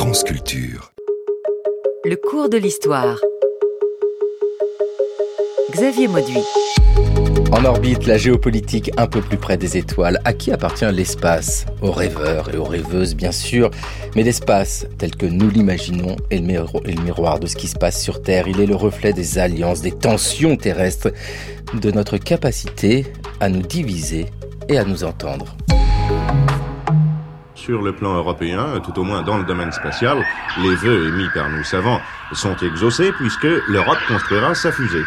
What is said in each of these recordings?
France Culture. Le cours de l'histoire. Xavier Mauduit. En orbite, la géopolitique un peu plus près des étoiles. À qui appartient l'espace ? Aux rêveurs et aux rêveuses, bien sûr. Mais l'espace, tel que nous l'imaginons, est le miroir de ce qui se passe sur Terre. Il est le reflet des alliances, des tensions terrestres, de notre capacité à nous diviser et à nous entendre. Sur le plan européen, tout au moins dans le domaine spatial, les vœux émis par nos savants sont exaucés puisque l'Europe construira sa fusée.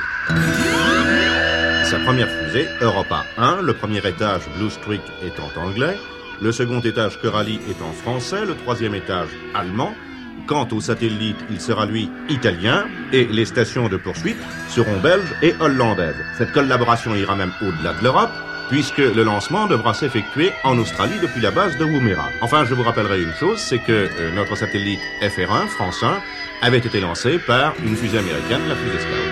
Sa première fusée, Europa 1, le premier étage Blue Streak étant anglais, le second étage Coralie étant français, le troisième étage allemand. Quant au satellite, il sera lui italien et les stations de poursuite seront belges et hollandaises. Cette collaboration ira même au-delà de l'Europe, puisque le lancement devra s'effectuer en Australie depuis la base de Woomera. Enfin, je vous rappellerai une chose, c'est que notre satellite FR1, France 1, avait été lancé par une fusée américaine, la fusée Scout.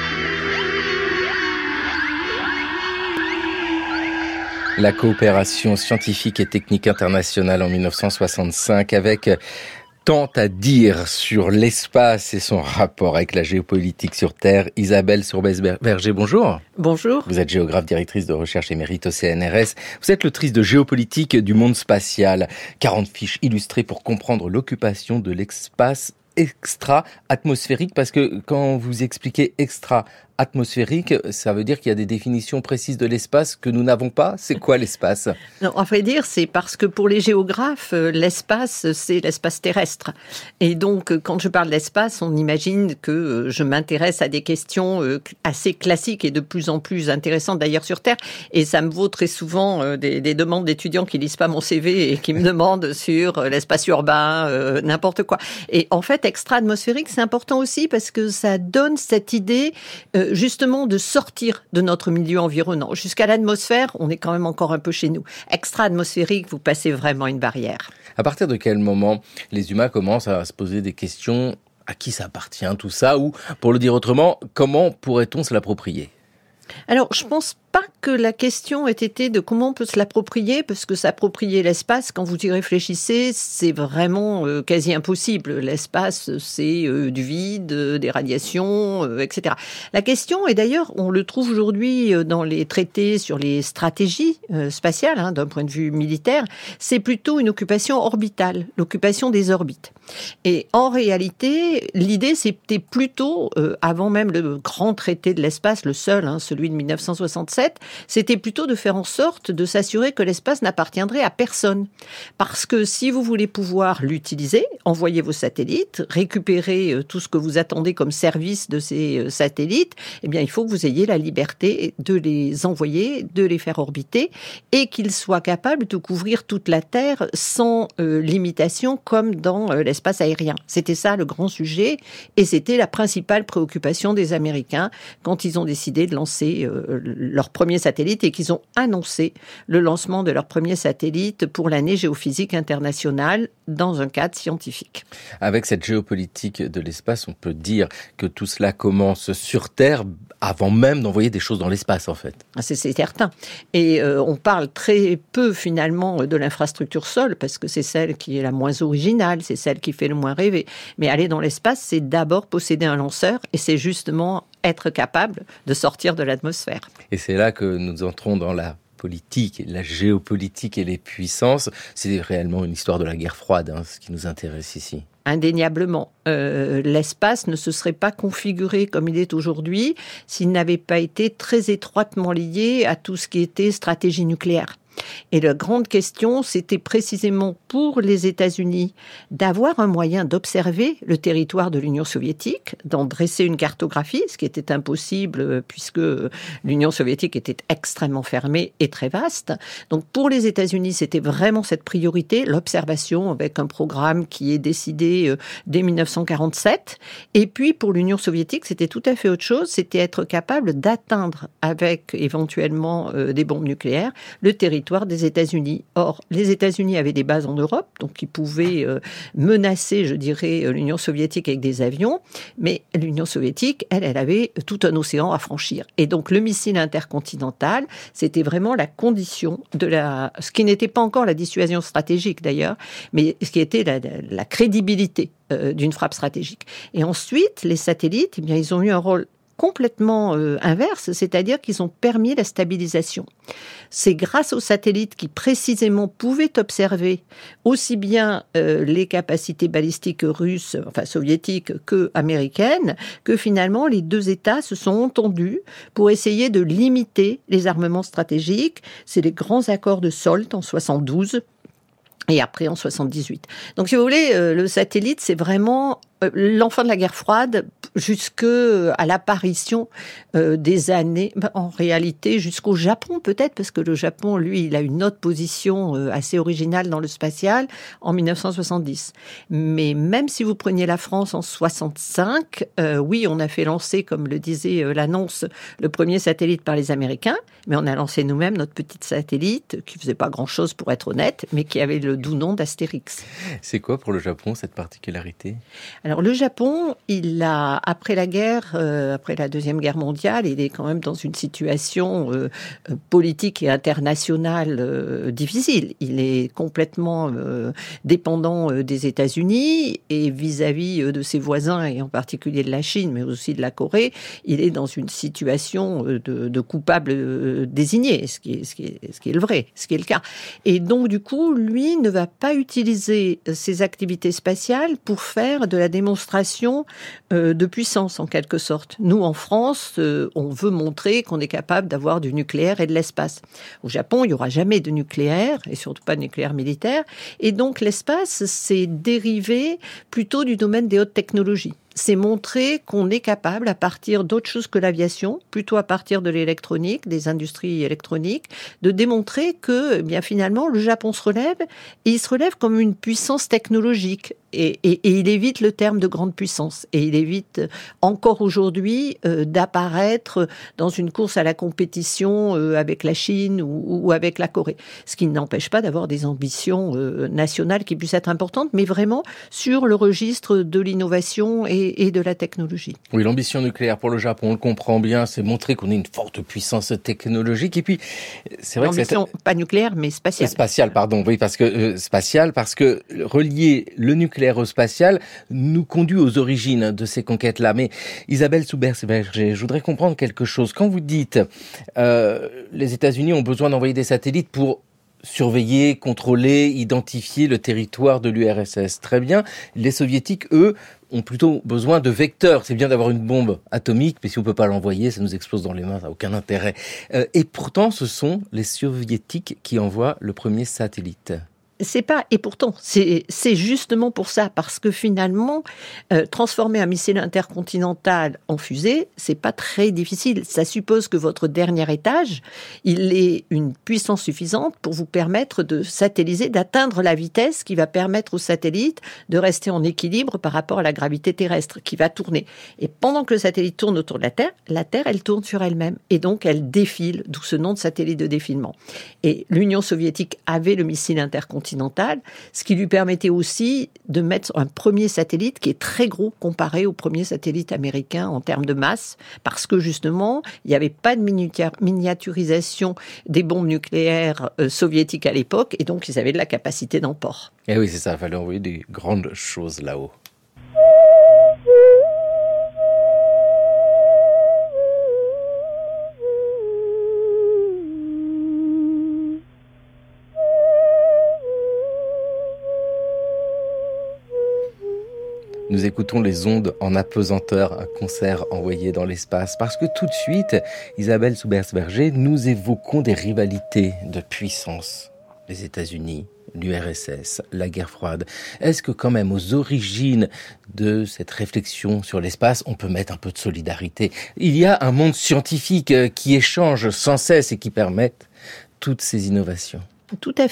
La coopération scientifique et technique internationale en 1965 avec tant à dire sur l'espace et son rapport avec la géopolitique sur Terre. Isabelle Sourbès-Berger, bonjour. Bonjour. Vous êtes géographe, directrice de recherche émérite au CNRS. Vous êtes l'autrice de Géopolitique du monde spatial. 40 fiches illustrées pour comprendre l'occupation de l'espace extra-atmosphérique, parce que quand vous expliquez extra-atmosphérique, ça veut dire qu'il y a des définitions précises de l'espace que nous n'avons pas. C'est quoi l'espace ? Non, à vrai dire, c'est parce que pour les géographes, l'espace, c'est l'espace terrestre. Et donc, quand je parle d'espace, on imagine que je m'intéresse à des questions assez classiques et de plus en plus intéressantes d'ailleurs sur Terre. Et ça me vaut très souvent des demandes d'étudiants qui lisent pas mon CV et qui me demandent sur l'espace urbain, n'importe quoi. Et en fait, extra-atmosphérique, c'est important aussi parce que ça donne cette idée justement de sortir de notre milieu environnant. Jusqu'à l'atmosphère, on est quand même encore un peu chez nous. Extra-atmosphérique, vous passez vraiment une barrière. À partir de quel moment les humains commencent à se poser des questions ? À qui ça appartient tout ça ? Ou, pour le dire autrement, comment pourrait-on se l'approprier ? Alors, je pense pas que la question ait été de comment on peut se l'approprier, parce que s'approprier l'espace, quand vous y réfléchissez, c'est vraiment quasi impossible. L'espace, c'est du vide, des radiations, etc. La question, et d'ailleurs, on le trouve aujourd'hui dans les traités sur les stratégies spatiales, d'un point de vue militaire, c'est plutôt une occupation orbitale, l'occupation des orbites. Et en réalité, l'idée, c'était plutôt, avant même le grand traité de l'espace, le seul, celui de 1967, c'était plutôt de faire en sorte de s'assurer que l'espace n'appartiendrait à personne. Parce que si vous voulez pouvoir l'utiliser, envoyer vos satellites, récupérer tout ce que vous attendez comme service de ces satellites, eh bien, il faut que vous ayez la liberté de les envoyer, de les faire orbiter, et qu'ils soient capables de couvrir toute la Terre sans limitation, comme dans l'espace aérien. C'était ça le grand sujet, et c'était la principale préoccupation des Américains quand ils ont décidé de lancer leur premier satellite et qu'ils ont annoncé le lancement de leur premier satellite pour l'année géophysique internationale dans un cadre scientifique. Avec cette géopolitique de l'espace, on peut dire que tout cela commence sur Terre avant même d'envoyer des choses dans l'espace, en fait. C'est certain. Et on parle très peu, finalement, de l'infrastructure sol, parce que c'est celle qui est la moins originale, c'est celle qui fait le moins rêver. Mais aller dans l'espace, c'est d'abord posséder un lanceur, et c'est justement être capable de sortir de l'atmosphère. Et c'est là que nous entrons dans la politique, la géopolitique et les puissances. C'est réellement une histoire de la guerre froide, ce qui nous intéresse ici. Indéniablement, l'espace ne se serait pas configuré comme il est aujourd'hui s'il n'avait pas été très étroitement lié à tout ce qui était stratégie nucléaire. Et la grande question, c'était précisément pour les États-Unis d'avoir un moyen d'observer le territoire de l'Union soviétique, d'en dresser une cartographie, ce qui était impossible puisque l'Union soviétique était extrêmement fermée et très vaste. Donc pour les États-Unis, c'était vraiment cette priorité, l'observation avec un programme qui est décidé dès 1947. Et puis pour l'Union soviétique, c'était tout à fait autre chose, c'était être capable d'atteindre avec éventuellement des bombes nucléaires le territoire peur des États-Unis. Or, les États-Unis avaient des bases en Europe, donc ils pouvaient menacer, je dirais, l'Union soviétique avec des avions, mais l'Union soviétique, elle avait tout un océan à franchir. Et donc, le missile intercontinental, c'était vraiment la condition de ce qui n'était pas encore la dissuasion stratégique d'ailleurs, mais ce qui était la crédibilité d'une frappe stratégique. Et ensuite, les satellites, eh bien, ils ont eu un rôle complètement inverse, c'est-à-dire qu'ils ont permis la stabilisation. C'est grâce aux satellites qui précisément pouvaient observer aussi bien les capacités balistiques russes, enfin soviétiques, que américaines, que finalement les deux États se sont entendus pour essayer de limiter les armements stratégiques. C'est les grands accords de SALT en 72. Et après en 78. Donc si vous voulez, le satellite, c'est vraiment l'enfant de la guerre froide jusqu'à l'apparition des années, en réalité jusqu'au Japon peut-être, parce que le Japon, lui, il a une autre position assez originale dans le spatial en 1970. Mais même si vous preniez la France en 65, oui, on a fait lancer, comme le disait l'annonce, le premier satellite par les Américains, mais on a lancé nous-mêmes notre petite satellite, qui faisait pas grand-chose pour être honnête, mais qui avait le doux nom d'Astérix. C'est quoi pour le Japon cette particularité ? Alors le Japon, il a, après la guerre, après la Deuxième Guerre mondiale, il est quand même dans une situation politique et internationale difficile. Il est complètement dépendant des États-Unis et vis-à-vis de ses voisins, et en particulier de la Chine, mais aussi de la Corée, il est dans une situation de coupable désigné, ce qui est le vrai, ce qui est le cas. Et donc du coup, lui ne va pas utiliser ses activités spatiales pour faire de la démonstration de puissance, en quelque sorte. Nous, en France, on veut montrer qu'on est capable d'avoir du nucléaire et de l'espace. Au Japon, il n'y aura jamais de nucléaire, et surtout pas de nucléaire militaire. Et donc, l'espace, c'est dérivé plutôt du domaine des hautes technologies. C'est montrer qu'on est capable, à partir d'autre chose que l'aviation, plutôt à partir de l'électronique, des industries électroniques, de démontrer que, eh bien finalement, le Japon se relève, et il se relève comme une puissance technologique. Et il évite le terme de grande puissance. Et il évite encore aujourd'hui d'apparaître dans une course à la compétition avec la Chine ou avec la Corée. Ce qui n'empêche pas d'avoir des ambitions nationales qui puissent être importantes, mais vraiment sur le registre de l'innovation et de la technologie. Oui, l'ambition nucléaire pour le Japon, on le comprend bien, c'est montrer qu'on est une forte puissance technologique. Et puis, c'est vrai l'ambition, pas nucléaire, mais spatiale. Spatiale, pardon, oui, parce que relier le nucléaire au spatial nous conduit aux origines de ces conquêtes-là. Mais Isabelle Soubert-Berger, je voudrais comprendre quelque chose. Quand vous dites les États-Unis ont besoin d'envoyer des satellites pour surveiller, contrôler, identifier le territoire de l'URSS. Très bien. Les Soviétiques, eux, ont plutôt besoin de vecteurs. C'est bien d'avoir une bombe atomique, mais si on peut pas l'envoyer, ça nous explose dans les mains, ça n'a aucun intérêt. Et pourtant, ce sont les Soviétiques qui envoient le premier satellite. C'est pas, et pourtant, c'est justement pour ça, parce que finalement, transformer un missile intercontinental en fusée, c'est pas très difficile. Ça suppose que votre dernier étage, il ait une puissance suffisante pour vous permettre de satelliser, d'atteindre la vitesse qui va permettre au satellite de rester en équilibre par rapport à la gravité terrestre qui va tourner. Et pendant que le satellite tourne autour de la Terre, elle tourne sur elle-même. Et donc, elle défile, d'où ce nom de satellite de défilement. Et l'Union soviétique avait le missile intercontinental, ce qui lui permettait aussi de mettre un premier satellite qui est très gros comparé au premier satellite américain en termes de masse, parce que justement, il n'y avait pas de miniaturisation des bombes nucléaires soviétiques à l'époque, et donc ils avaient de la capacité d'emport. Et oui, c'est ça, il fallait envoyer des grandes choses là-haut. Nous écoutons les ondes en apesanteur, un concert envoyé dans l'espace. Parce que tout de suite, Isabelle Soubert-Berger, nous évoquons des rivalités de puissance. Les États-Unis, l'URSS, la guerre froide. Est-ce que quand même aux origines de cette réflexion sur l'espace, on peut mettre un peu de solidarité ? Il y a un monde scientifique qui échange sans cesse et qui permet toutes ces innovations. Tout à fait.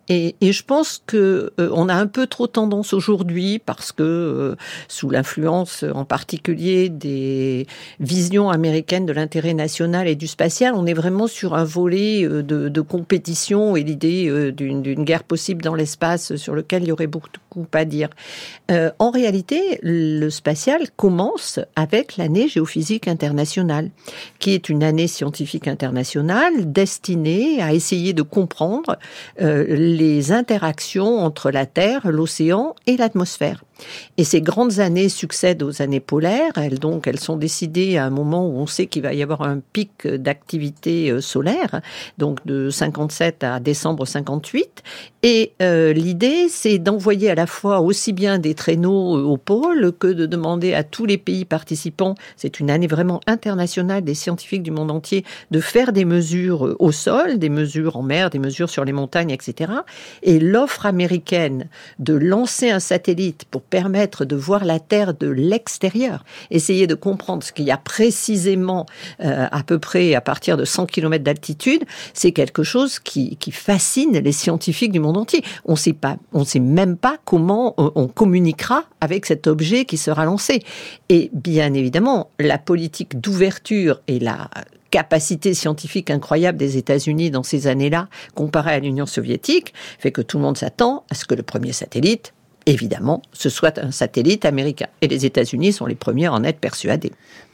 Et je pense que on a un peu trop tendance aujourd'hui, parce que sous l'influence en particulier des visions américaines de l'intérêt national et du spatial, on est vraiment sur un volet de compétition et l'idée d'une guerre possible dans l'espace sur lequel il y aurait beaucoup à dire. En réalité, le spatial commence avec l'année géophysique internationale, qui est une année scientifique internationale destinée à essayer de comprendre les interactions entre la Terre, l'océan et l'atmosphère. Et ces grandes années succèdent aux années polaires. Elles sont décidées à un moment où on sait qu'il va y avoir un pic d'activité solaire, donc de 57 à décembre 58. Et l'idée, c'est d'envoyer à la fois aussi bien des traîneaux au pôle que de demander à tous les pays participants, c'est une année vraiment internationale des scientifiques du monde entier, de faire des mesures au sol, des mesures en mer, des mesures sur les montagnes, etc. Et l'offre américaine de lancer un satellite pour permettre de voir la Terre de l'extérieur, essayer de comprendre ce qu'il y a précisément à peu près à partir de 100 km d'altitude, c'est quelque chose qui fascine les scientifiques du monde entier. On sait même pas comment on communiquera avec cet objet qui sera lancé. Et bien évidemment, la politique d'ouverture et la capacité scientifique incroyable des États-Unis dans ces années-là, comparée à l'Union soviétique, fait que tout le monde s'attend à ce que le premier satellite, évidemment, ce soit un satellite américain. Et les États-Unis sont les premiers à en être persuadés.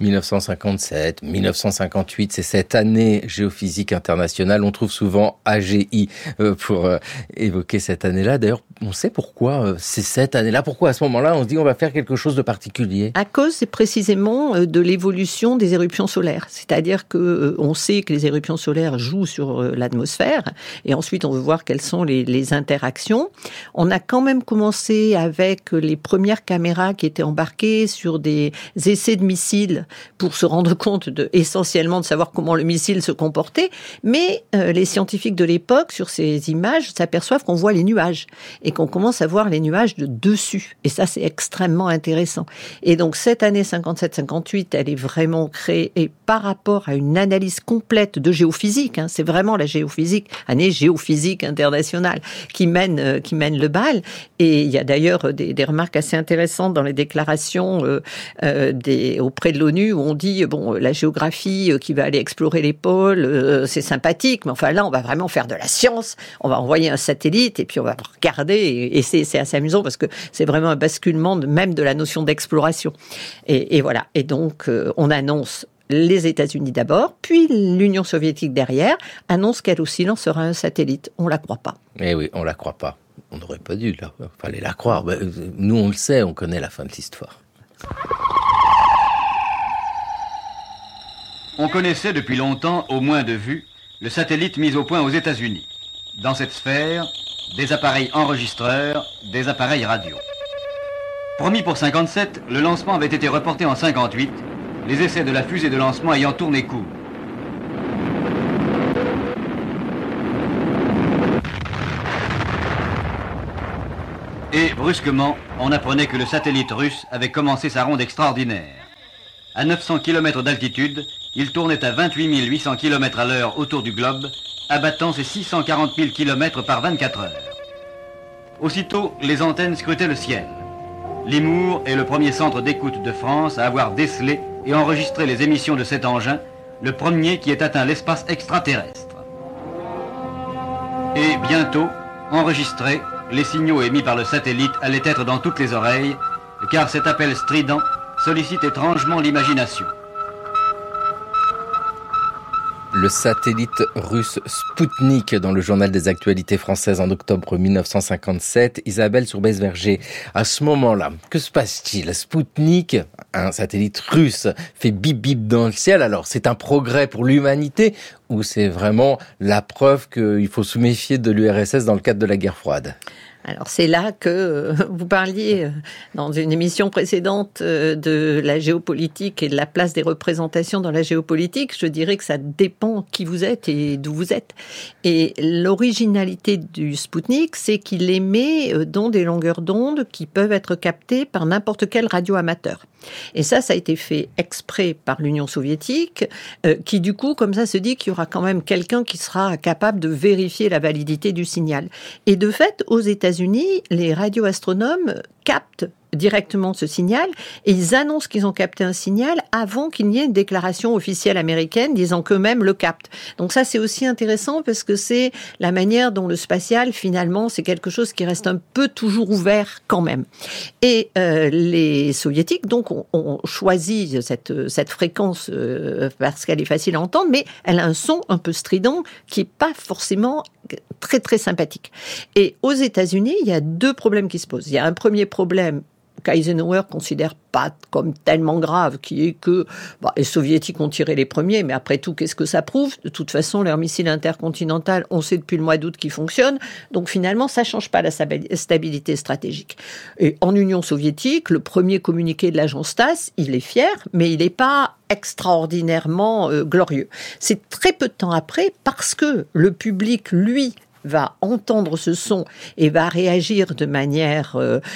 1957, 1958, c'est cette année géophysique internationale. On trouve souvent AGI pour évoquer cette année-là. D'ailleurs, on sait pourquoi c'est cette année-là. Pourquoi à ce moment-là, on se dit on va faire quelque chose de particulier? À cause, c'est précisément de l'évolution des éruptions solaires. C'est-à-dire que on sait que les éruptions solaires jouent sur l'atmosphère. Et ensuite, on veut voir quelles sont les interactions. On a quand même commencé avec les premières caméras qui étaient embarquées sur des essais de missiles pour se rendre compte essentiellement de savoir comment le missile se comportait. Mais les scientifiques de l'époque, sur ces images, s'aperçoivent qu'on voit les nuages et qu'on commence à voir les nuages de dessus. Et ça, c'est extrêmement intéressant. Et donc, cette année 57-58, elle est vraiment créée et par rapport à une analyse complète de géophysique, c'est vraiment la géophysique, année géophysique internationale qui mène le bal. Et il y a d'ailleurs des remarques assez intéressantes dans les déclarations auprès de l'ONU où on dit la géographie qui va aller explorer les pôles, c'est sympathique, mais enfin là on va vraiment faire de la science, on va envoyer un satellite et puis on va regarder et c'est assez amusant parce que c'est vraiment un basculement même de la notion d'exploration. Et voilà. Et donc on annonce les États-Unis d'abord, puis l'Union soviétique derrière, annonce qu'elle aussi lancera un satellite. On la croit pas. Eh oui, on la croit pas. On n'aurait pas dû, là. Fallait la croire. Nous, on le sait, on connaît la fin de l'histoire. On connaissait depuis longtemps, au moins de vue, le satellite mis au point aux États-Unis. Dans cette sphère, des appareils enregistreurs, des appareils radio. Promis pour 57, le lancement avait été reporté en 58, les essais de la fusée de lancement ayant tourné court. Et brusquement, on apprenait que le satellite russe avait commencé sa ronde extraordinaire. À 900 km d'altitude, il tournait à 28 800 km à l'heure autour du globe, abattant ses 640 000 km par 24 heures. Aussitôt, les antennes scrutaient le ciel. Limours est le premier centre d'écoute de France à avoir décelé et enregistré les émissions de cet engin, le premier qui ait atteint l'espace extraterrestre. Et bientôt, enregistrés, les signaux émis par le satellite allaient être dans toutes les oreilles, car cet appel strident sollicite étrangement l'imagination. Le satellite russe Spoutnik dans le journal des actualités françaises en octobre 1957. Isabelle Sourbès-Verger, à ce moment-là, que se passe-t-il? Spoutnik, un satellite russe, fait bip bip dans le ciel. Alors, c'est un progrès pour l'humanité ou c'est vraiment la preuve qu'il faut se méfier de l'URSS dans le cadre de la guerre froide? Alors c'est là que vous parliez dans une émission précédente de la géopolitique et de la place des représentations dans la géopolitique. Je dirais que ça dépend qui vous êtes et d'où vous êtes. Et l'originalité du Spoutnik, c'est qu'il émet dans des longueurs d'onde qui peuvent être captées par n'importe quel radioamateur. Et ça a été fait exprès par l'Union soviétique, qui du coup, comme ça, se dit qu'il y aura quand même quelqu'un qui sera capable de vérifier la validité du signal. Et de fait, aux États-Unis, les radioastronomes captent directement ce signal et ils annoncent qu'ils ont capté un signal avant qu'il n'y ait une déclaration officielle américaine disant qu'eux-mêmes le captent. Donc ça, c'est aussi intéressant parce que c'est la manière dont le spatial, finalement, c'est quelque chose qui reste un peu toujours ouvert quand même. Et les soviétiques, donc, ont choisi cette fréquence parce qu'elle est facile à entendre, mais elle a un son un peu strident qui n'est pas forcément très, très sympathique. Et aux États-Unis, il y a deux problèmes qui se posent. Il y a un premier problème qu'Eisenhower considère pas comme tellement grave, qui est que les soviétiques ont tiré les premiers, mais après tout, qu'est-ce que ça prouve ? De toute façon, leur missile intercontinental, on sait depuis le mois d'août qu'il fonctionne, donc finalement, ça change pas la stabilité stratégique. Et en Union soviétique, le premier communiqué de l'agence TASS, il est fier, mais il n'est pas extraordinairement glorieux. C'est très peu de temps après, parce que le public, lui, va entendre ce son et va réagir de manière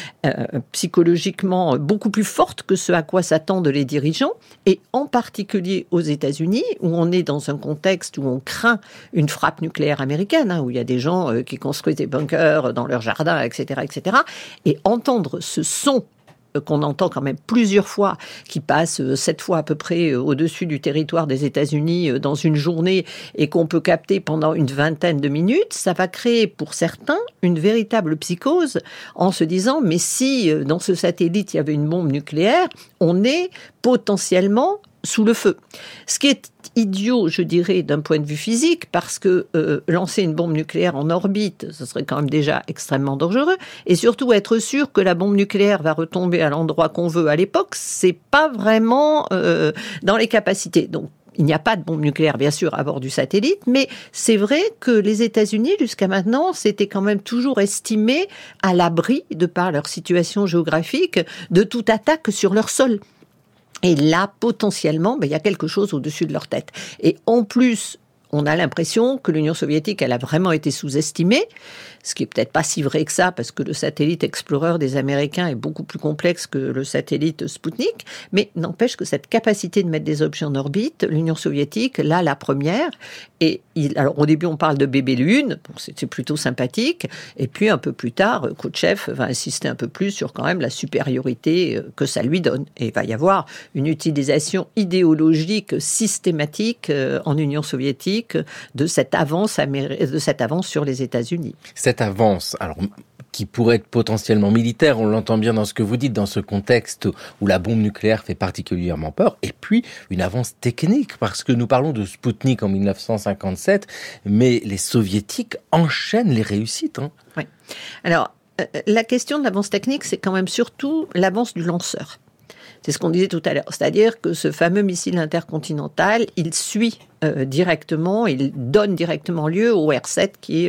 psychologiquement beaucoup plus forte que ce à quoi s'attendent les dirigeants, et en particulier aux États-Unis, où on est dans un contexte où on craint une frappe nucléaire américaine, où il y a des gens qui construisent des bunkers dans leur jardin, etc., etc. Et entendre ce son qu'on entend quand même plusieurs fois, qui passe 7 fois à peu près au-dessus du territoire des États-Unis dans une journée et qu'on peut capter pendant une vingtaine de minutes, ça va créer pour certains une véritable psychose en se disant mais si dans ce satellite il y avait une bombe nucléaire, on est potentiellement sous le feu. Ce qui est idiot, je dirais, d'un point de vue physique, parce que lancer une bombe nucléaire en orbite, ce serait quand même déjà extrêmement dangereux, et surtout être sûr que la bombe nucléaire va retomber à l'endroit qu'on veut à l'époque, c'est pas vraiment dans les capacités. Donc, il n'y a pas de bombe nucléaire, bien sûr, à bord du satellite, mais c'est vrai que les États-Unis, jusqu'à maintenant, s'étaient quand même toujours estimés à l'abri, de par leur situation géographique, de toute attaque sur leur sol. Et là, potentiellement, il y a quelque chose au-dessus de leur tête. Et en plus, on a l'impression que l'Union soviétique, elle a vraiment été sous-estimée, ce qui est peut-être pas si vrai que ça, parce que le satellite Explorer des Américains est beaucoup plus complexe que le satellite Spoutnik, mais n'empêche que cette capacité de mettre des objets en orbite, l'Union soviétique, là, la première, et alors au début on parle de bébé lune, bon, c'est plutôt sympathique, et puis un peu plus tard, Khrouchtchev va insister un peu plus sur quand même la supériorité que ça lui donne, et il va y avoir une utilisation idéologique systématique en Union soviétique de cette avance sur les États-Unis. Cette avance, alors qui pourrait être potentiellement militaire, on l'entend bien dans ce que vous dites, dans ce contexte où la bombe nucléaire fait particulièrement peur, et puis une avance technique, parce que nous parlons de Spoutnik en 1957, mais les soviétiques enchaînent les réussites. Oui. Alors, la question de l'avance technique, c'est quand même surtout l'avance du lanceur. C'est ce qu'on disait tout à l'heure, c'est-à-dire que ce fameux missile intercontinental, il suit directement, il donne directement lieu au R-7 qui est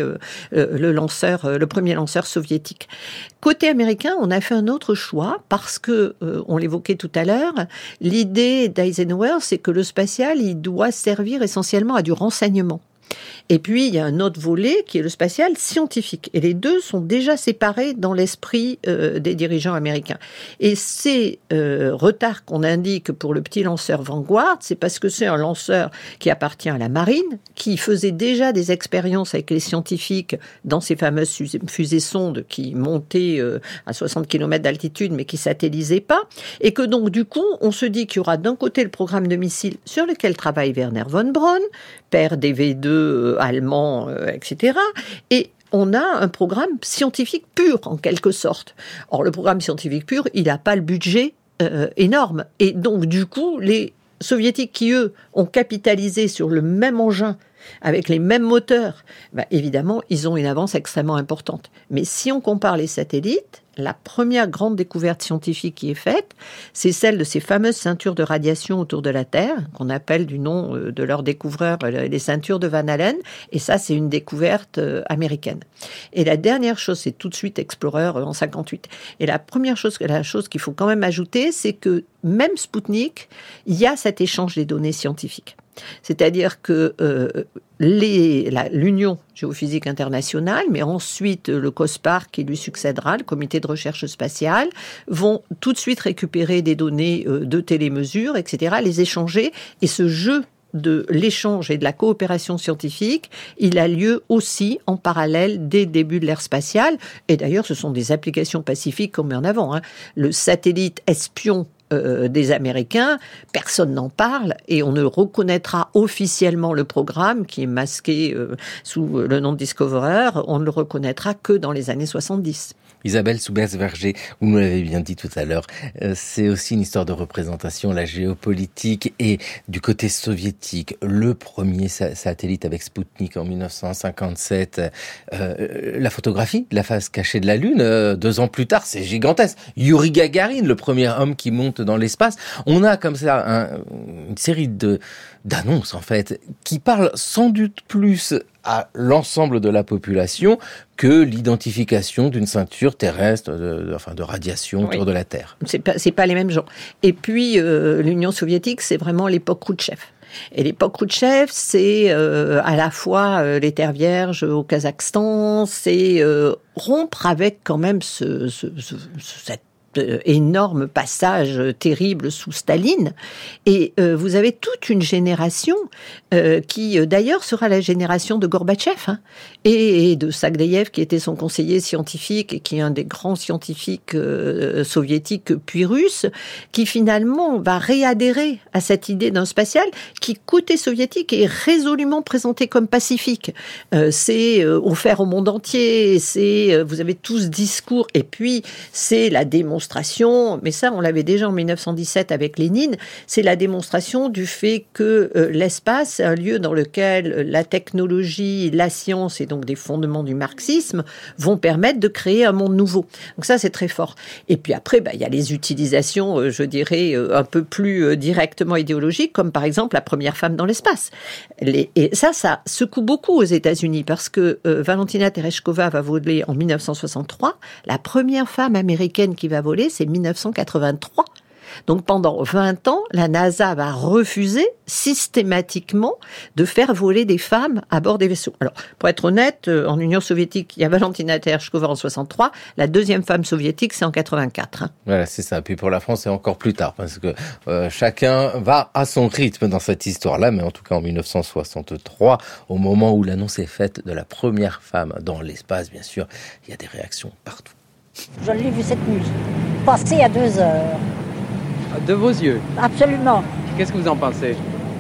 le premier lanceur soviétique. Côté américain, on a fait un autre choix parce que, on l'évoquait tout à l'heure, l'idée d'Eisenhower, c'est que le spatial, il doit servir essentiellement à du renseignement. Et puis, il y a un autre volet qui est le spatial scientifique. Et les deux sont déjà séparés dans l'esprit des dirigeants américains. Et ces retards qu'on indique pour le petit lanceur Vanguard, c'est parce que c'est un lanceur qui appartient à la marine, qui faisait déjà des expériences avec les scientifiques dans ces fameuses fusées-sondes qui montaient à 60 km d'altitude, mais qui satellisaient pas. Et que donc, du coup, on se dit qu'il y aura d'un côté le programme de missiles sur lequel travaille Werner von Braun, père des V2 allemands, etc. Et on a un programme scientifique pur, en quelque sorte. Or, le programme scientifique pur, il n'a pas le budget énorme. Et donc, du coup, les soviétiques qui, eux, ont capitalisé sur le même engin, avec les mêmes moteurs, évidemment, ils ont une avance extrêmement importante. Mais si on compare les satellites, la première grande découverte scientifique qui est faite, c'est celle de ces fameuses ceintures de radiation autour de la Terre, qu'on appelle du nom de leur découvreur les ceintures de Van Allen. Et ça, c'est une découverte américaine. Et la dernière chose, c'est tout de suite Explorer en 58. Et la chose qu'il faut quand même ajouter, c'est que même Spoutnik, il y a cet échange des données scientifiques. C'est-à-dire que l'Union géophysique internationale, mais ensuite le COSPAR qui lui succédera, le comité de recherche spatiale, vont tout de suite récupérer des données de télémesure, etc., les échanger. Et ce jeu de l'échange et de la coopération scientifique, il a lieu aussi en parallèle dès le début de l'ère spatiale. Et d'ailleurs, ce sont des applications pacifiques qu'on met en avant. Le satellite espion des Américains, personne n'en parle et on ne reconnaîtra officiellement le programme qui est masqué sous le nom de Discoverer, on ne le reconnaîtra que dans les années 70. Isabelle Soubès-Verger, vous nous l'avez bien dit tout à l'heure, c'est aussi une histoire de représentation, la géopolitique et du côté soviétique. Le premier satellite avec Spoutnik en 1957, la photographie de la face cachée de la Lune, 2 ans plus tard, c'est gigantesque. Yuri Gagarin, le premier homme qui monte dans l'espace. On a comme ça une série d'annonces en fait qui parlent sans doute plus à l'ensemble de la population que l'identification d'une ceinture terrestre de radiation autour de la Terre. C'est pas les mêmes gens. Et puis l'Union soviétique, c'est vraiment l'époque Khrouchtchev. Et l'époque Khrouchtchev, c'est à la fois les terres vierges au Kazakhstan, c'est rompre avec quand même cette énorme passage terrible sous Staline. Et vous avez toute une génération qui, d'ailleurs, sera la génération de Gorbatchev et de Sagdayev, qui était son conseiller scientifique et qui est un des grands scientifiques soviétiques puis russes, qui finalement va réadhérer à cette idée d'un spatial qui, côté soviétique, est résolument présenté comme pacifique. C'est offert au monde entier, vous avez tout ce discours, et puis c'est la démonstration, mais ça on l'avait déjà en 1917 avec Lénine, c'est la démonstration du fait que l'espace, c'est un lieu dans lequel la technologie, la science et donc des fondements du marxisme vont permettre de créer un monde nouveau. Donc ça c'est très fort. Et puis après, il y a les utilisations, je dirais, un peu plus directement idéologiques, comme par exemple la première femme dans l'espace. Et ça secoue beaucoup aux États-Unis parce que Valentina Tereshkova va voler en 1963. La première femme américaine qui va voler, c'est 1983. Donc pendant 20 ans, la NASA va refuser systématiquement de faire voler des femmes à bord des vaisseaux. Alors, pour être honnête, en Union soviétique, il y a Valentina Tereshkova en 63, la deuxième femme soviétique, c'est en 84. Voilà, c'est ça. Puis pour la France, c'est encore plus tard, parce que chacun va à son rythme dans cette histoire-là, mais en tout cas en 1963, au moment où l'annonce est faite de la première femme dans l'espace, bien sûr, il y a des réactions partout. Je l'ai vu cette nuit, passer à 2 heures. De vos yeux? Absolument. Qu'est-ce que vous en pensez?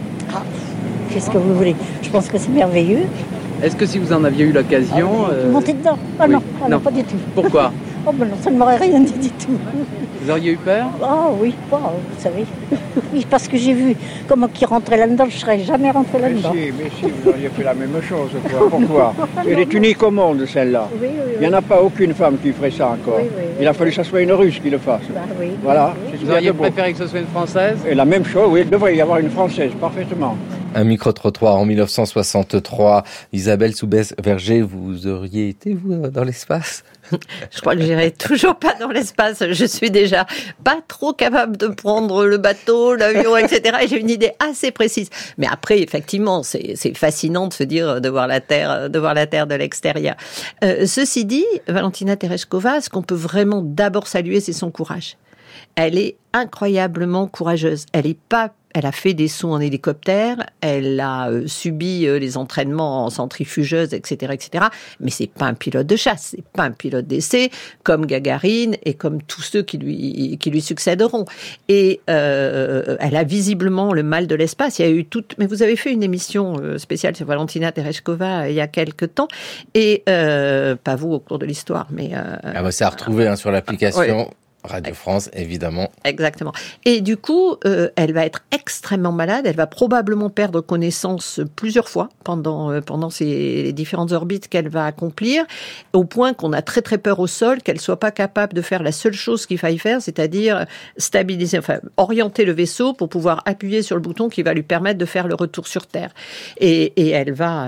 Qu'est-ce que vous voulez? Je pense que c'est merveilleux. Est-ce que si vous en aviez eu l'occasion... Monter dedans? Oui. Non, pas du tout. Pourquoi? Non, ça ne m'aurait rien dit du tout. Vous auriez eu peur? Oui, vous savez. Oui, parce que j'ai vu comment qui rentrait là-dedans, je ne serais jamais rentré là-dedans. Mais si, vous auriez fait la même chose, quoi. Pourquoi? Elle est unique au monde, celle-là. Oui. Il n'y en a pas aucune femme qui ferait ça encore. Oui. Il a fallu que ce soit une Russe qui le fasse. Oui. Voilà. Vous auriez préféré que ce soit une Française? Et la même chose, oui, il devrait y avoir une Française, parfaitement. Un micro-trottoir en 1963. Isabelle Soubès-Verger, vous auriez été, vous, dans l'espace? Je crois que j'irai toujours pas dans l'espace. Je suis déjà pas trop capable de prendre le bateau, l'avion, etc. Et j'ai une idée assez précise. Mais après, effectivement, c'est fascinant de se dire de voir la Terre de l'extérieur. Ceci dit, Valentina Tereshkova, ce qu'on peut vraiment d'abord saluer, c'est son courage. Elle est incroyablement courageuse. Elle a fait des sauts en hélicoptère, elle a subi les entraînements en centrifugeuse, etc., etc. Mais c'est pas un pilote de chasse, c'est pas un pilote d'essai, comme Gagarine et comme tous ceux qui lui succéderont. Et elle a visiblement le mal de l'espace. Il y a eu mais vous avez fait une émission spéciale sur Valentina Tereshkova il y a quelque temps, et pas vous au cours de l'histoire, mais c'est à retrouver sur l'application. Radio France, évidemment. Exactement. Et du coup, elle va être extrêmement malade. Elle va probablement perdre connaissance plusieurs fois pendant les différentes orbites qu'elle va accomplir, au point qu'on a très très peur au sol qu'elle soit pas capable de faire la seule chose qu'il faille faire, c'est-à-dire orienter le vaisseau pour pouvoir appuyer sur le bouton qui va lui permettre de faire le retour sur Terre. Et elle va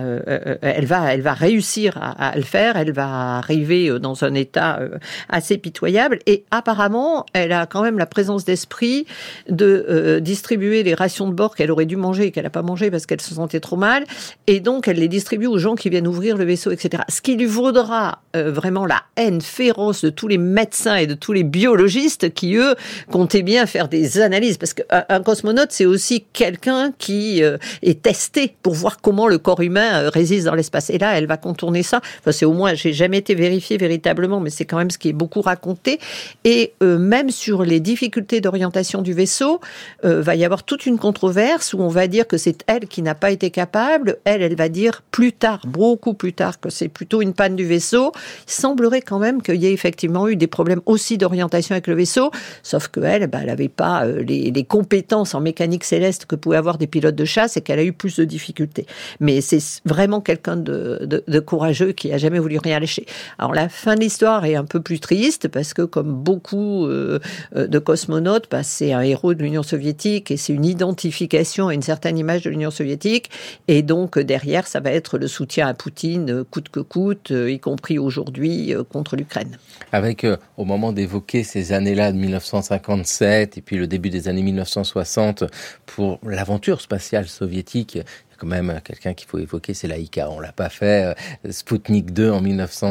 réussir à le faire. Elle va arriver dans un état assez pitoyable. Et apparemment, elle a quand même la présence d'esprit de distribuer les rations de bord qu'elle aurait dû manger et qu'elle n'a pas mangé parce qu'elle se sentait trop mal. Et donc, elle les distribue aux gens qui viennent ouvrir le vaisseau, etc. Ce qui lui vaudra vraiment la haine féroce de tous les médecins et de tous les biologistes qui, eux, comptaient bien faire des analyses. Parce qu'un cosmonaute, c'est aussi quelqu'un qui est testé pour voir comment le corps humain résiste dans l'espace. Et là, elle va contourner ça. Enfin, c'est au moins, j'ai jamais été vérifié véritablement, mais c'est quand même ce qui est beaucoup raconté. Et même sur les difficultés d'orientation du vaisseau, va y avoir toute une controverse où on va dire que c'est elle qui n'a pas été capable. Elle va dire plus tard, beaucoup plus tard, que c'est plutôt une panne du vaisseau. Il semblerait quand même qu'il y ait effectivement eu des problèmes aussi d'orientation avec le vaisseau, sauf qu'elle, elle n'avait pas les compétences en mécanique céleste que pouvaient avoir des pilotes de chasse et qu'elle a eu plus de difficultés. Mais c'est vraiment quelqu'un de courageux qui a jamais voulu rien lâcher. Alors la fin de l'histoire est un peu plus triste parce que comme beaucoup de cosmonautes, c'est un héros de l'Union soviétique et c'est une identification et une certaine image de l'Union soviétique. Et donc derrière, ça va être le soutien à Poutine coûte que coûte, y compris aujourd'hui contre l'Ukraine. Avec, au moment d'évoquer ces années-là de 1957 et puis le début des années 1960 pour l'aventure spatiale soviétique, il y a quand même quelqu'un qu'il faut évoquer, c'est Laïka. On l'a pas fait. Sputnik 2 en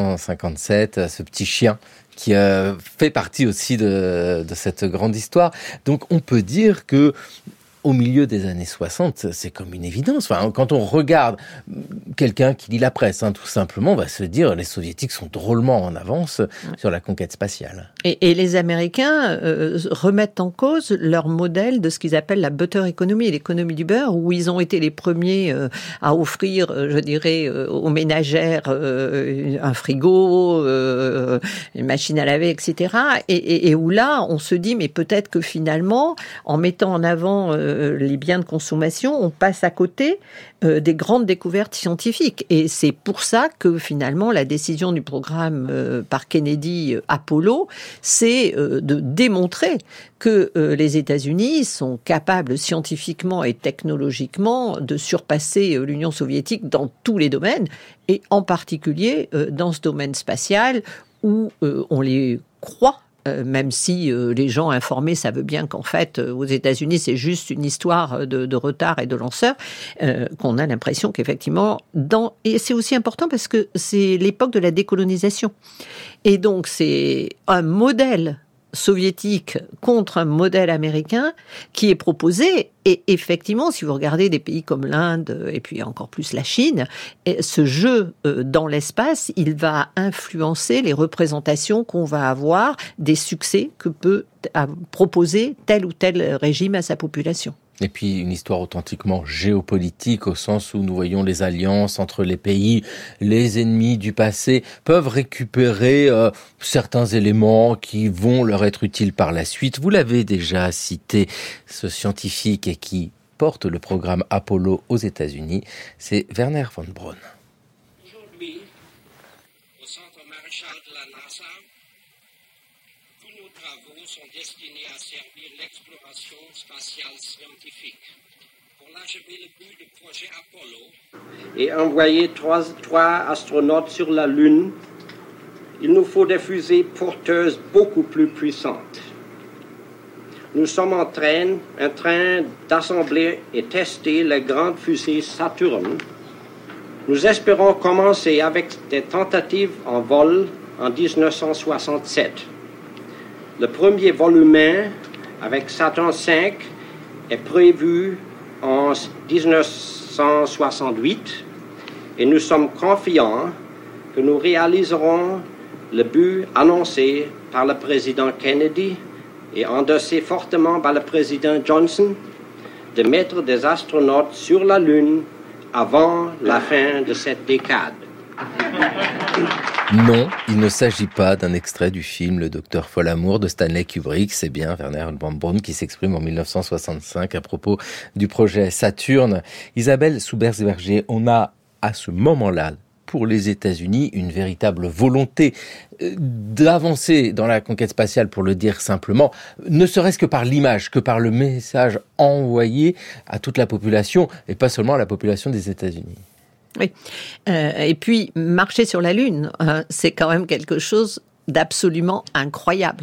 1957, ce petit chien qui fait partie aussi de cette grande histoire. Donc on peut dire que au milieu des années 60, c'est comme une évidence. Enfin, quand on regarde quelqu'un qui lit la presse, tout simplement, on va se dire les soviétiques sont drôlement en avance sur la conquête spatiale. Et les Américains remettent en cause leur modèle de ce qu'ils appellent la butter economy, l'économie du beurre, où ils ont été les premiers à offrir, je dirais, aux ménagères un frigo, une machine à laver, etc. Et où là, on se dit, mais peut-être que finalement, en mettant en avant les biens de consommation, on passe à côté des grandes découvertes scientifiques. Et c'est pour ça que finalement la décision du programme par Kennedy Apollo, c'est de démontrer que les États-Unis sont capables scientifiquement et technologiquement de surpasser l'Union soviétique dans tous les domaines, et en particulier dans ce domaine spatial où on les croit. Même si les gens informés savent bien qu'en fait, aux États-Unis, c'est juste une histoire de retard et de lanceurs, qu'on a l'impression qu'effectivement, et c'est aussi important parce que c'est l'époque de la décolonisation. Et donc, c'est un modèle soviétique contre un modèle américain qui est proposé. Et effectivement, si vous regardez des pays comme l'Inde et puis encore plus la Chine, ce jeu dans l'espace, il va influencer les représentations qu'on va avoir des succès que peut proposer tel ou tel régime à sa population. Et puis une histoire authentiquement géopolitique au sens où nous voyons les alliances entre les pays, les ennemis du passé peuvent récupérer certains éléments qui vont leur être utiles par la suite. Vous l'avez déjà cité, ce scientifique et qui porte le programme Apollo aux États-Unis, c'est Wernher von Braun. Aujourd'hui, au centre Marshall de la NASA, tous nos travaux sont destinés à servir l'exploration spatiale scientifique. Pour l'achever le but du projet Apollo et envoyer trois astronautes sur la Lune, il nous faut des fusées porteuses beaucoup plus puissantes. Nous sommes en train d'assembler et tester les grandes fusées Saturne. Nous espérons commencer avec des tentatives en vol en 1967. Le premier vol humain avec Saturn V est prévu en 1968 et nous sommes confiants que nous réaliserons le but annoncé par le président Kennedy et endossé fortement par le président Johnson de mettre des astronautes sur la Lune avant la fin de cette décade. Non, il ne s'agit pas d'un extrait du film Le Docteur Folamour de Stanley Kubrick. C'est bien Werner von Braun qui s'exprime en 1965 à propos du projet Saturne. Isabelle Soubers-Berger, on a à ce moment-là, pour les États-Unis, une véritable volonté d'avancer dans la conquête spatiale, pour le dire simplement, ne serait-ce que par l'image, que par le message envoyé à toute la population, et pas seulement à la population des États-Unis. Oui. Et puis, marcher sur la Lune, c'est quand même quelque chose d'absolument incroyable.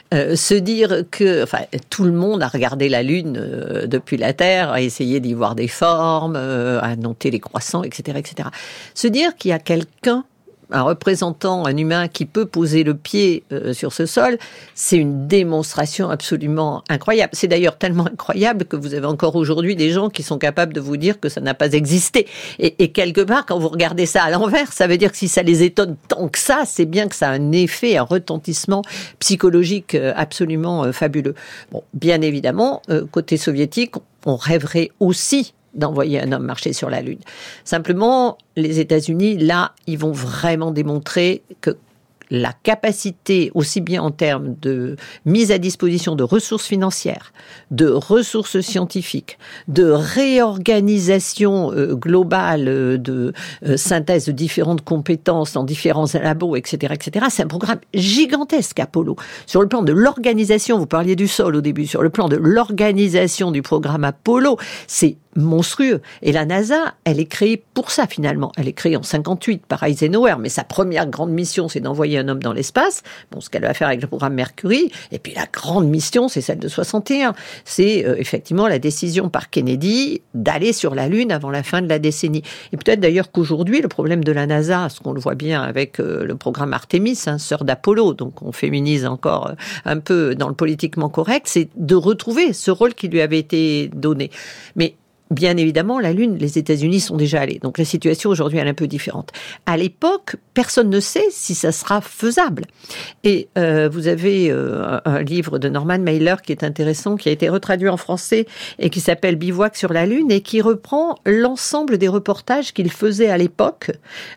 Se dire que, tout le monde a regardé la Lune depuis la Terre, a essayé d'y voir des formes, a noté les croissants, etc., etc. Se dire qu'il y a quelqu'un, un représentant, un humain qui peut poser le pied sur ce sol, c'est une démonstration absolument incroyable. C'est d'ailleurs tellement incroyable que vous avez encore aujourd'hui des gens qui sont capables de vous dire que ça n'a pas existé. Et quelque part, quand vous regardez ça à l'envers, ça veut dire que si ça les étonne tant que ça, c'est bien que ça a un effet, un retentissement psychologique absolument fabuleux. Bon, bien évidemment, côté soviétique, on rêverait aussi d'envoyer un homme marcher sur la Lune. Simplement, les États-Unis, là, ils vont vraiment démontrer que la capacité, aussi bien en termes de mise à disposition de ressources financières, de ressources scientifiques, de réorganisation globale, de synthèse de différentes compétences dans différents labos, etc., etc. C'est un programme gigantesque, Apollo. Sur le plan de l'organisation, vous parliez du sol au début, sur le plan de l'organisation du programme Apollo, c'est monstrueux. Et la NASA, elle est créée pour ça, finalement. Elle est créée en 58 par Eisenhower, mais sa première grande mission, c'est d'envoyer un homme dans l'espace. Bon, ce qu'elle va faire avec le programme Mercury. Et puis la grande mission, c'est celle de 61. C'est effectivement la décision par Kennedy d'aller sur la Lune avant la fin de la décennie. Et peut-être d'ailleurs qu'aujourd'hui, le problème de la NASA, ce qu'on le voit bien avec le programme Artemis, sœur d'Apollo, donc on féminise encore un peu dans le politiquement correct, c'est de retrouver ce rôle qui lui avait été donné. Mais bien évidemment, la Lune, les États-Unis sont déjà allés. Donc la situation aujourd'hui, elle est un peu différente. À l'époque, personne ne sait si ça sera faisable. Et vous avez un livre de Norman Mailer qui est intéressant, qui a été retraduit en français et qui s'appelle Bivouac sur la Lune et qui reprend l'ensemble des reportages qu'il faisait à l'époque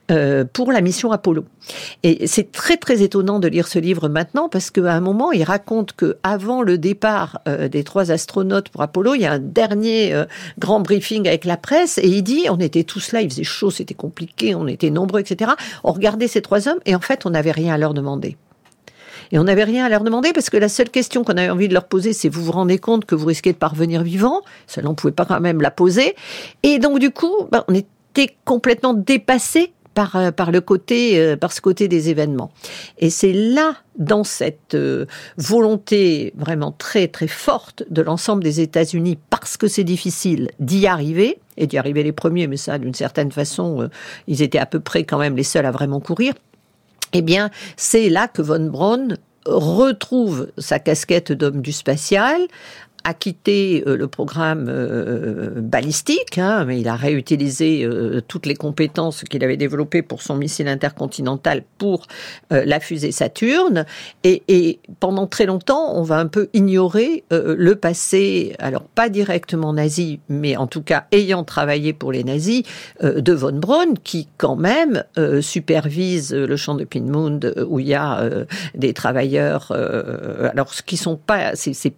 pour la mission Apollo. Et c'est très très étonnant de lire ce livre maintenant parce qu'à un moment, il raconte qu'avant le départ des 3 astronautes pour Apollo, il y a un dernier grand briefing avec la presse et il dit, on était tous là, il faisait chaud, c'était compliqué, on était nombreux, etc. On regardait ces 3 hommes et en fait, on n'avait rien à leur demander. Et on n'avait rien à leur demander parce que la seule question qu'on avait envie de leur poser, c'est vous vous rendez compte que vous risquez de pas revenir vivant? Celle-là, on pouvait pas quand même la poser. Et donc, du coup, on était complètement dépassés par ce côté des événements. Et c'est là, dans cette volonté vraiment très très forte de l'ensemble des États-Unis, parce que c'est difficile d'y arriver, et d'y arriver les premiers, mais ça, d'une certaine façon, ils étaient à peu près quand même les seuls à vraiment courir, eh bien, c'est là que von Braun retrouve sa casquette d'homme du spatial, a quitté le programme balistique, mais il a réutilisé toutes les compétences qu'il avait développées pour son missile intercontinental pour la fusée Saturne. Et pendant très longtemps, on va un peu ignorer le passé, alors pas directement nazi, mais en tout cas ayant travaillé pour les nazis, de von Braun, qui quand même supervise le champ de Peenemünde où il y a des travailleurs, alors ce qui sont pas,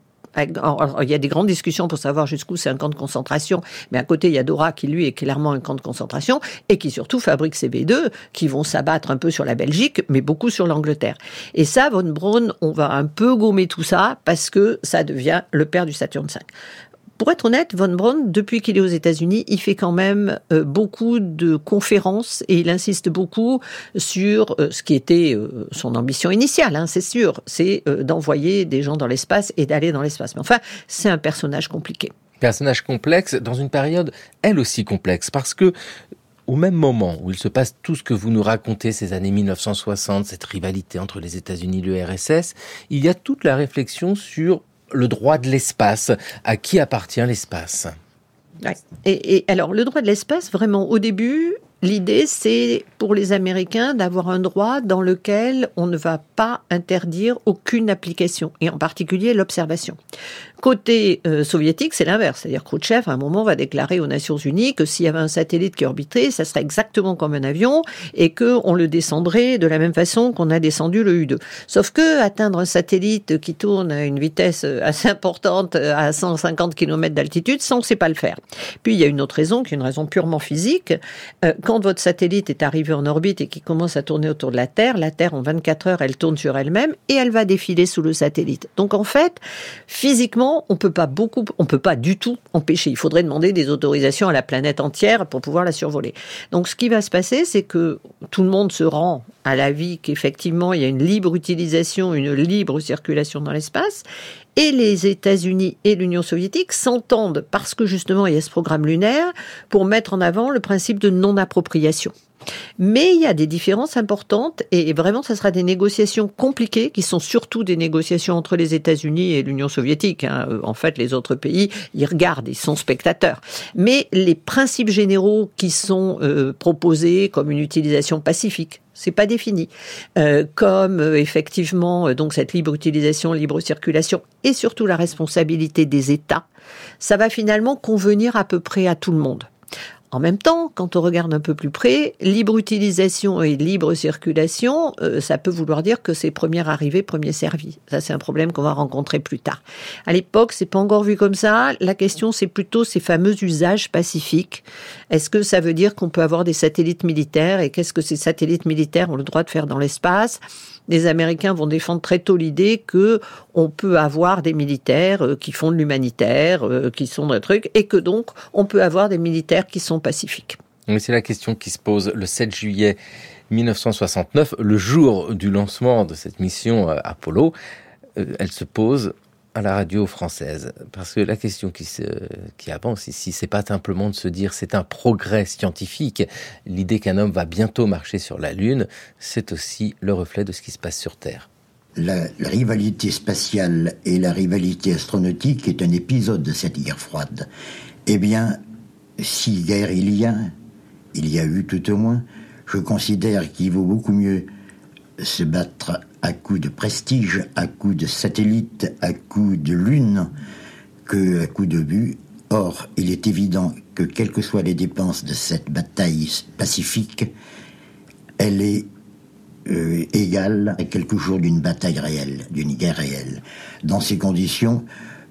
il y a des grandes discussions pour savoir jusqu'où c'est un camp de concentration, mais à côté il y a Dora qui lui est clairement un camp de concentration et qui surtout fabrique ces B2 qui vont s'abattre un peu sur la Belgique mais beaucoup sur l'Angleterre. Et ça, von Braun, on va un peu gommer tout ça parce que ça devient le père du Saturne V. Pour être honnête, von Braun, depuis qu'il est aux États-Unis, il fait quand même beaucoup de conférences et il insiste beaucoup sur ce qui était son ambition initiale, c'est sûr, c'est d'envoyer des gens dans l'espace et d'aller dans l'espace. Mais enfin, c'est un personnage compliqué. Personnage complexe dans une période, elle aussi complexe, parce que au même moment où il se passe tout ce que vous nous racontez, ces années 1960, cette rivalité entre les États-Unis et l'URSS, il y a toute la réflexion sur le droit de l'espace. À qui appartient l'espace? Ouais. Et alors, le droit de l'espace, vraiment, au début, L'idée, c'est pour les Américains d'avoir un droit dans lequel on ne va pas interdire aucune application, et en particulier l'observation. Côté soviétique, c'est l'inverse. C'est-à-dire que Khrouchtchev, à un moment, va déclarer aux Nations Unies que s'il y avait un satellite qui orbitait, ça serait exactement comme un avion et qu'on le descendrait de la même façon qu'on a descendu le U-2. Sauf que atteindre un satellite qui tourne à une vitesse assez importante, à 150 km d'altitude, ça, on ne sait pas le faire. Puis, il y a une autre raison, qui est une raison purement physique. Quand votre satellite est arrivé en orbite et qu'il commence à tourner autour de la Terre, en 24 heures, elle tourne sur elle-même et elle va défiler sous le satellite. Donc, en fait, physiquement, on peut pas du tout empêcher. Il faudrait demander des autorisations à la planète entière pour pouvoir la survoler. Donc, ce qui va se passer, c'est que tout le monde se rend à l'avis qu'effectivement, il y a une libre utilisation, une libre circulation dans l'espace. Et les États-Unis et l'Union soviétique s'entendent, parce que justement, il y a ce programme lunaire, pour mettre en avant le principe de non-appropriation. Mais il y a des différences importantes et vraiment, ça sera des négociations compliquées qui sont surtout des négociations entre les États-Unis et l'Union soviétique. En fait, les autres pays, ils regardent, ils sont spectateurs. Mais les principes généraux qui sont proposés comme une utilisation pacifique, c'est pas défini. Comme effectivement, donc cette libre utilisation, libre circulation et surtout la responsabilité des États, ça va finalement convenir à peu près à tout le monde. En même temps, quand on regarde un peu plus près, libre utilisation et libre circulation, ça peut vouloir dire que c'est premier arrivé, premier servi. Ça, c'est un problème qu'on va rencontrer plus tard. À l'époque, c'est pas encore vu comme ça. La question, c'est plutôt ces fameux usages pacifiques. Est-ce que ça veut dire qu'on peut avoir des satellites militaires et qu'est-ce que ces satellites militaires ont le droit de faire dans l'espace ? Les Américains vont défendre très tôt l'idée que on peut avoir des militaires qui font de l'humanitaire, qui sont des trucs, et que donc on peut avoir des militaires qui sont pacifiques. Mais c'est la question qui se pose le 7 juillet 1969, le jour du lancement de cette mission Apollo. Elle se pose à la radio française, parce que la question qui avance ici, c'est pas simplement de se dire c'est un progrès scientifique, l'idée qu'un homme va bientôt marcher sur la Lune, c'est aussi le reflet de ce qui se passe sur Terre. La rivalité spatiale et la rivalité astronautique est un épisode de cette guerre froide. Eh bien, si guerre il y a eu tout au moins, je considère qu'il vaut beaucoup mieux se battre à coups de prestige, à coups de satellite, à coups de lune, que à coups de but. Or, il est évident que quelles que soient les dépenses de cette bataille pacifique, elle est égale à quelques jours d'une bataille réelle, d'une guerre réelle. Dans ces conditions,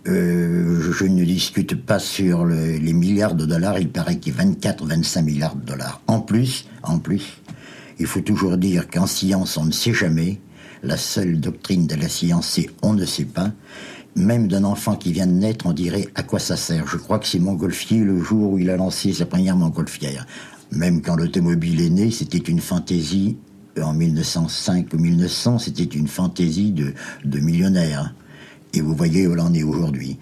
je ne discute pas sur les milliards de dollars, il paraît qu'il y a 24-25 milliards de dollars. En plus, il faut toujours dire qu'en science, on ne sait jamais. La seule doctrine de la science, c'est on ne sait pas. Même d'un enfant qui vient de naître, on dirait à quoi ça sert. Je crois que c'est Montgolfier le jour où il a lancé sa première montgolfière. Même quand l'automobile est née, c'était une fantaisie. En 1905 ou 1900, c'était une fantaisie de millionnaires. Et vous voyez où l'on est aujourd'hui.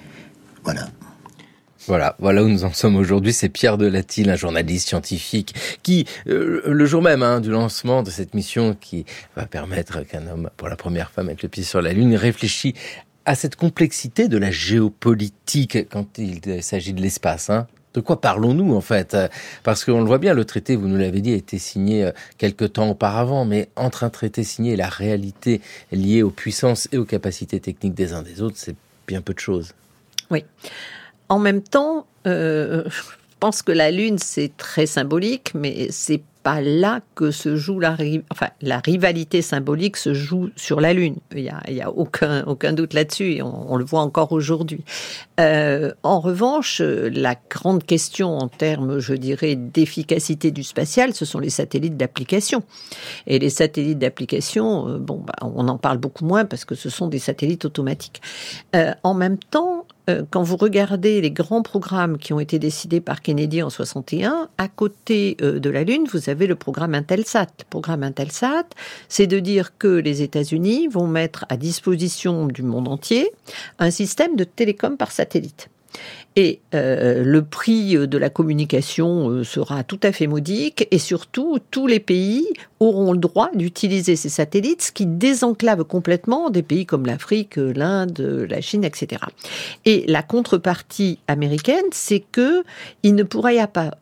Voilà où nous en sommes aujourd'hui. C'est Pierre de Latil, un journaliste scientifique qui, le jour même du lancement de cette mission qui va permettre qu'un homme, pour la première fois, mette le pied sur la Lune, réfléchit à cette complexité de la géopolitique quand il s'agit de l'espace. De quoi parlons-nous en fait ? Parce qu'on le voit bien, le traité, vous nous l'avez dit, a été signé quelque temps auparavant, mais entre un traité signé et la réalité liée aux puissances et aux capacités techniques des uns des autres, c'est bien peu de choses. Oui. En même temps, je pense que la Lune, c'est très symbolique, mais c'est pas là que se joue la rivalité symbolique se joue sur la Lune. Il y a aucun doute là-dessus et on le voit encore aujourd'hui. En revanche, la grande question en termes, je dirais, d'efficacité du spatial, ce sont les satellites d'application. Et les satellites d'application, on en parle beaucoup moins parce que ce sont des satellites automatiques. En même temps, quand vous regardez les grands programmes qui ont été décidés par Kennedy en 61, à côté de la Lune, vous avez le programme Intelsat. Le programme Intelsat, c'est de dire que les États-Unis vont mettre à disposition du monde entier un système de télécom par satellite. Et le prix de la communication sera tout à fait modique, et surtout, tous les pays auront le droit d'utiliser ces satellites, ce qui désenclave complètement des pays comme l'Afrique, l'Inde, la Chine, etc. Et la contrepartie américaine, c'est que il ne pourra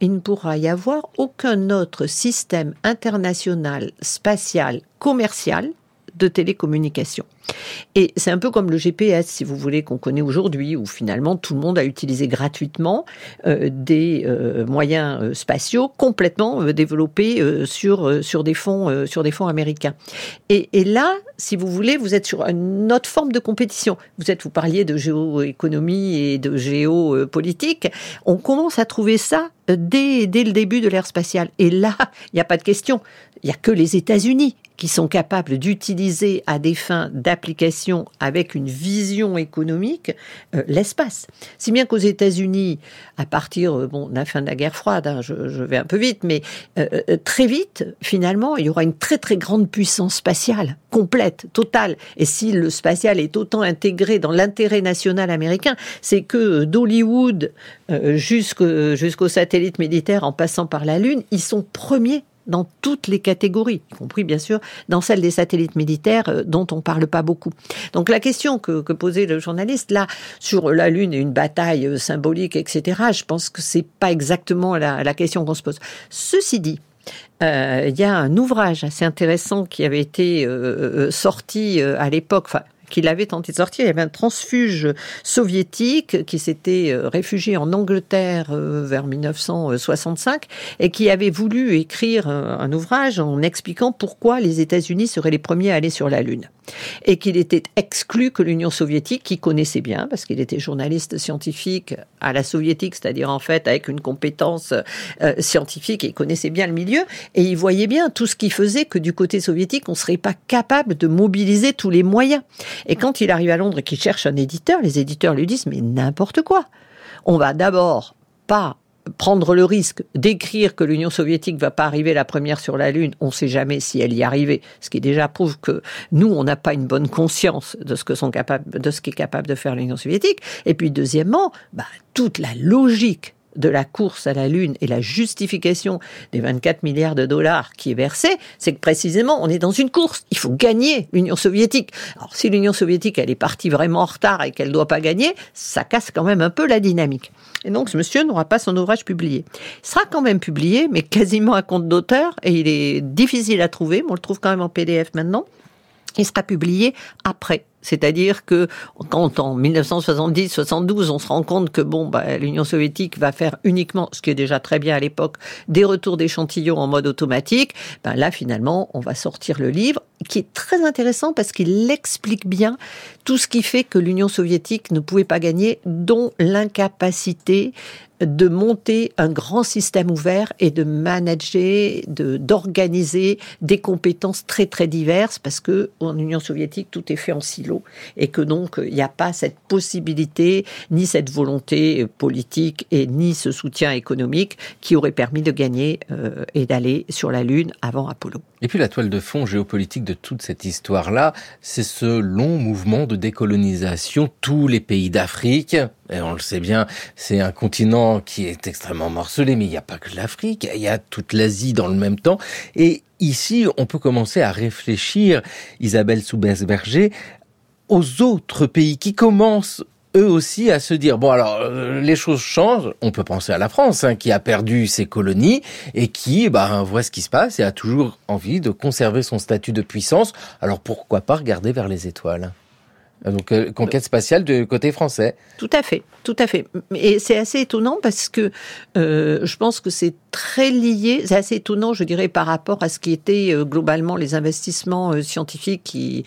y avoir aucun autre système international, spatial, commercial de télécommunication. Et c'est un peu comme le GPS, si vous voulez, qu'on connaît aujourd'hui, où finalement tout le monde a utilisé gratuitement des moyens spatiaux complètement développés sur des fonds américains. Et là, si vous voulez, vous êtes sur une autre forme de compétition. Vous parliez de géoéconomie et de géopolitique. On commence à trouver ça dès le début de l'ère spatiale. Et là, il n'y a pas de question. Il n'y a que les États-Unis qui sont capables d'utiliser à des fins d'application avec une vision économique l'espace. Si bien qu'aux États-Unis, à partir de la fin de la guerre froide, je vais un peu vite, mais très vite, finalement, il y aura une très très grande puissance spatiale, complète, totale. Et si le spatial est autant intégré dans l'intérêt national américain, c'est que d'Hollywood jusqu'aux satellites militaires en passant par la Lune, ils sont premiers dans toutes les catégories, y compris bien sûr dans celle des satellites militaires dont on parle pas beaucoup. Donc la question que posait le journaliste là sur la Lune et une bataille symbolique, etc., je pense que c'est pas exactement la question qu'on se pose. Ceci dit, il y a un ouvrage assez intéressant qui avait été sorti à l'époque, qu'il avait tenté de sortir. Il y avait un transfuge soviétique qui s'était réfugié en Angleterre vers 1965 et qui avait voulu écrire un ouvrage en expliquant pourquoi les États-Unis seraient les premiers à aller sur la Lune. Et qu'il était exclu que l'Union soviétique, qu'il connaissait bien, parce qu'il était journaliste scientifique à la soviétique, c'est-à-dire en fait avec une compétence scientifique, et il connaissait bien le milieu, et il voyait bien tout ce qui faisait que du côté soviétique, on ne serait pas capable de mobiliser tous les moyens. Et quand il arrive à Londres et qu'il cherche un éditeur, les éditeurs lui disent « mais n'importe quoi, on va d'abord pas prendre le risque d'écrire que l'Union soviétique va pas arriver la première sur la Lune, on ne sait jamais si elle y arrivait, ce qui déjà prouve que nous, on n'a pas une bonne conscience de ce qu'est capable de faire l'Union soviétique. Et puis deuxièmement, toute la logique de la course à la Lune et la justification des 24 milliards de dollars qui est versée, c'est que précisément, on est dans une course. Il faut gagner l'Union soviétique. Alors, si l'Union soviétique, elle est partie vraiment en retard et qu'elle ne doit pas gagner, ça casse quand même un peu la dynamique. Et donc, ce monsieur n'aura pas son ouvrage publié. Il sera quand même publié, mais quasiment à compte d'auteur, et il est difficile à trouver, mais on le trouve quand même en PDF maintenant. Il sera publié après. C'est-à-dire que quand en 1970-72, on se rend compte que l'Union soviétique va faire uniquement, ce qui est déjà très bien à l'époque, des retours d'échantillons en mode automatique, là finalement, on va sortir le livre qui est très intéressant parce qu'il explique bien tout ce qui fait que l'Union soviétique ne pouvait pas gagner, dont l'incapacité de monter un grand système ouvert et de manager, d'organiser des compétences très très diverses, parce que en Union soviétique tout est fait en silo et que donc il n'y a pas cette possibilité ni cette volonté politique et ni ce soutien économique qui aurait permis de gagner et d'aller sur la Lune avant Apollo. Et puis la toile de fond géopolitique de toute cette histoire-là, c'est ce long mouvement de décolonisation. Tous les pays d'Afrique, et on le sait bien, c'est un continent qui est extrêmement morcelé, mais il n'y a pas que l'Afrique, il y a toute l'Asie dans le même temps. Et ici, on peut commencer à réfléchir, Isabelle Soubès-Berger, aux autres pays qui commencent eux aussi à se dire, les choses changent. On peut penser à la France, qui a perdu ses colonies et qui, voit ce qui se passe et a toujours envie de conserver son statut de puissance. Alors pourquoi pas regarder vers les étoiles ? Donc, conquête spatiale du côté français. Tout à fait. Et c'est assez étonnant parce que je pense que c'est très lié, c'est assez étonnant, je dirais, par rapport à ce qui était globalement les investissements scientifiques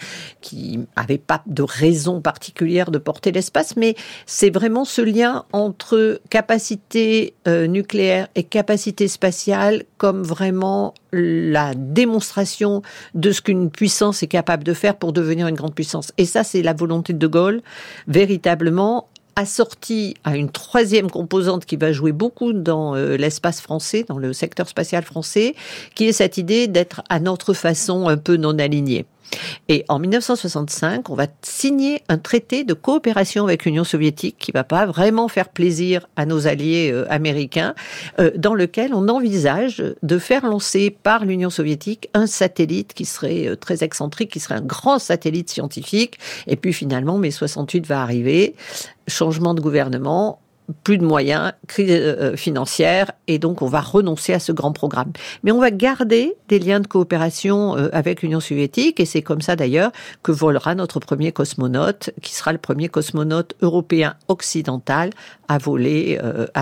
qui avaient pas de raison particulière de porter l'espace, mais c'est vraiment ce lien entre capacité nucléaire et capacité spatiale comme vraiment la démonstration de ce qu'une puissance est capable de faire pour devenir une grande puissance. Et ça, c'est la volonté de De Gaulle, véritablement, assortie à une troisième composante qui va jouer beaucoup dans l'espace français, dans le secteur spatial français, qui est cette idée d'être à notre façon un peu non aligné. Et en 1965, on va signer un traité de coopération avec l'Union soviétique qui va pas vraiment faire plaisir à nos alliés américains, dans lequel on envisage de faire lancer par l'Union soviétique un satellite qui serait très excentrique, qui serait un grand satellite scientifique. Et puis finalement, mai 68 va arriver, changement de gouvernement, plus de moyens, crise financière, et donc on va renoncer à ce grand programme. Mais on va garder des liens de coopération avec l'Union soviétique, et c'est comme ça d'ailleurs que volera notre premier cosmonaute, qui sera le premier cosmonaute européen occidental à voler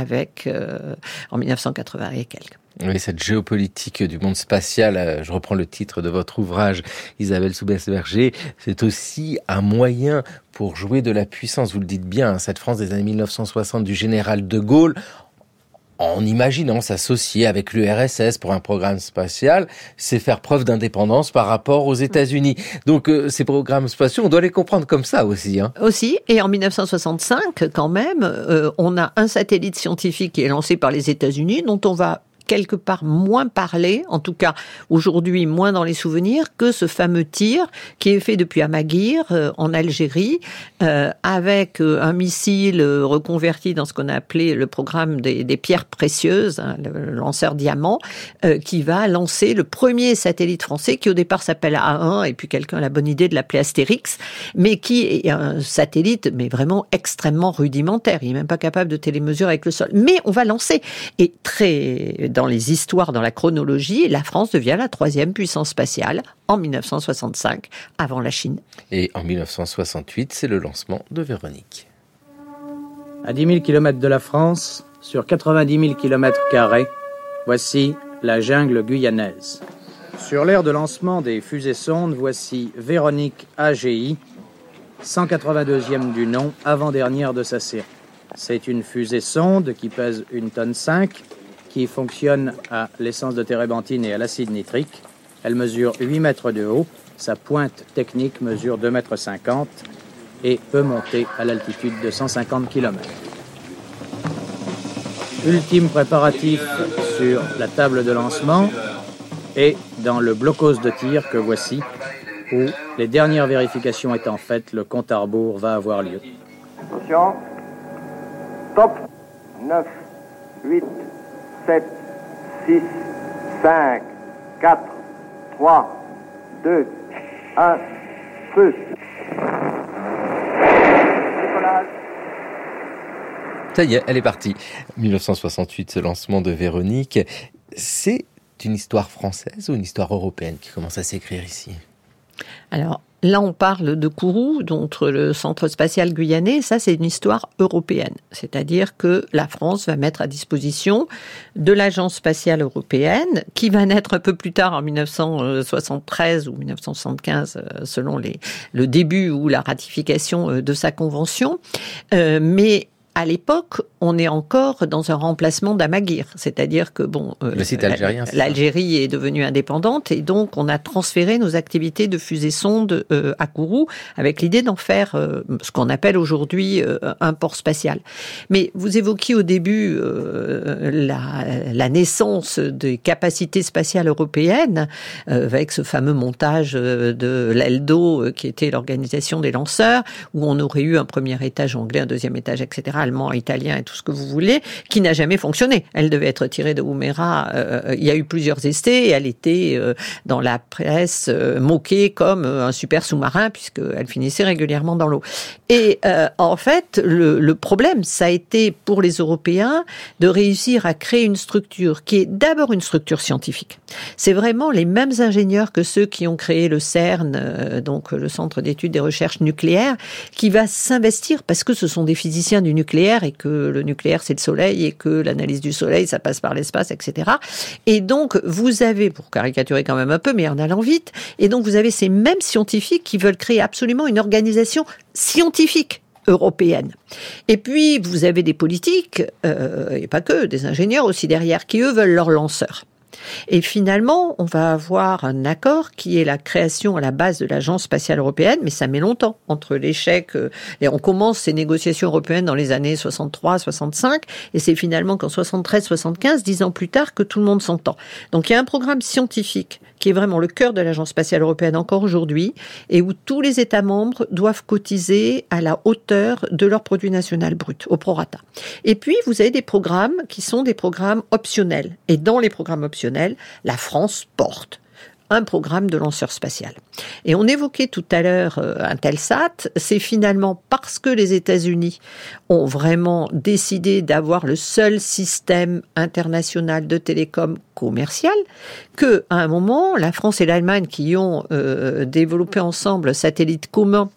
en 1980 et quelques. Oui, cette géopolitique du monde spatial, je reprends le titre de votre ouvrage, Isabelle Soubès-Berger, c'est aussi un moyen pour jouer de la puissance. Vous le dites bien, cette France des années 1960 du général de Gaulle, en imaginant s'associer avec l'URSS pour un programme spatial, c'est faire preuve d'indépendance par rapport aux États-Unis. Donc ces programmes spatiaux, on doit les comprendre comme ça aussi. Aussi, et en 1965, quand même, on a un satellite scientifique qui est lancé par les États-Unis, dont on va quelque part moins parlé, en tout cas aujourd'hui moins dans les souvenirs, que ce fameux tir qui est fait depuis Amaguir en Algérie, avec un missile reconverti dans ce qu'on a appelé le programme des pierres précieuses, le lanceur diamant, qui va lancer le premier satellite français qui au départ s'appelle A1, et puis quelqu'un a la bonne idée de l'appeler Astérix, mais qui est un satellite mais vraiment extrêmement rudimentaire. Il n'est même pas capable de télémesurer avec le sol. Mais on va lancer. Et dans les histoires, dans la chronologie, la France devient la 3e puissance spatiale en 1965, avant la Chine. Et en 1968, c'est le lancement de Véronique. À 10 000 km de la France, sur 90 000 km², voici la jungle guyanaise. Sur l'aire de lancement des fusées-sondes, voici Véronique AGI, 182e du nom, avant-dernière de sa série. C'est une fusée-sonde qui pèse 1,5 tonne, qui fonctionne à l'essence de térébenthine et à l'acide nitrique. Elle mesure 8 mètres de haut, sa pointe technique mesure 2,50 mètres et peut monter à l'altitude de 150 km. Ultime préparatif sur la table de lancement et dans le blocos de tir que voici, où les dernières vérifications étant faites, le compte à rebours va avoir lieu. Attention, top, 9, 8, 7, 6, 5, 4, 3, 2, 1, feu. Décollage. Ça y est, elle est partie. 1968, ce lancement de Véronique. C'est une histoire française ou une histoire européenne qui commence à s'écrire ici ? Alors, là, on parle de Kourou, donc le centre spatial guyanais. Ça, c'est une histoire européenne. C'est-à-dire que la France va mettre à disposition de l'Agence spatiale européenne, qui va naître un peu plus tard, en 1973 ou 1975, selon le début ou la ratification de sa convention. Mais à l'époque, on est encore dans un remplacement d'Amaguir, c'est-à-dire que le site algérien, l'Algérie est devenue indépendante et donc on a transféré nos activités de fusée-sonde à Kourou avec l'idée d'en faire ce qu'on appelle aujourd'hui un port spatial. Mais vous évoquiez au début la naissance des capacités spatiales européennes avec ce fameux montage de l'ELDO qui était l'organisation des lanceurs où on aurait eu un premier étage anglais, un deuxième étage, etc., allemand, italien et tout ce que vous voulez, qui n'a jamais fonctionné. Elle devait être tirée de Woomera. Il y a eu plusieurs essais et elle était dans la presse moquée comme un super sous-marin puisqu'elle finissait régulièrement dans l'eau. Et en fait, le problème, ça a été pour les Européens de réussir à créer une structure qui est d'abord une structure scientifique. C'est vraiment les mêmes ingénieurs que ceux qui ont créé le CERN, donc le Centre d'études des recherches nucléaires, qui va s'investir parce que ce sont des physiciens du nucléaire et que le nucléaire c'est le soleil et que l'analyse du soleil ça passe par l'espace, etc. Et donc vous avez, pour caricaturer quand même un peu, mais en allant vite, et donc vous avez ces mêmes scientifiques qui veulent créer absolument une organisation scientifique européenne. Et puis vous avez des politiques, et pas que, des ingénieurs aussi derrière, qui eux veulent leurs lanceurs. Et finalement, on va avoir un accord qui est la création à la base de l'Agence spatiale européenne, mais ça met longtemps entre l'échec. Et on commence ces négociations européennes dans les années 63-65, et c'est finalement qu'en 73-75, 10 ans plus tard, que tout le monde s'entend. Donc il y a un programme scientifique qui est vraiment le cœur de l'Agence spatiale européenne encore aujourd'hui, et où tous les États membres doivent cotiser à la hauteur de leur produit national brut, au prorata. Et puis, vous avez des programmes qui sont des programmes optionnels. Et dans les programmes optionnels, la France porte un programme de lanceur spatial. Et on évoquait tout à l'heure Intelsat, c'est finalement parce que les États-Unis ont vraiment décidé d'avoir le seul système international de télécom commercial, que à un moment, la France et l'Allemagne qui ont développé ensemble un satellite commun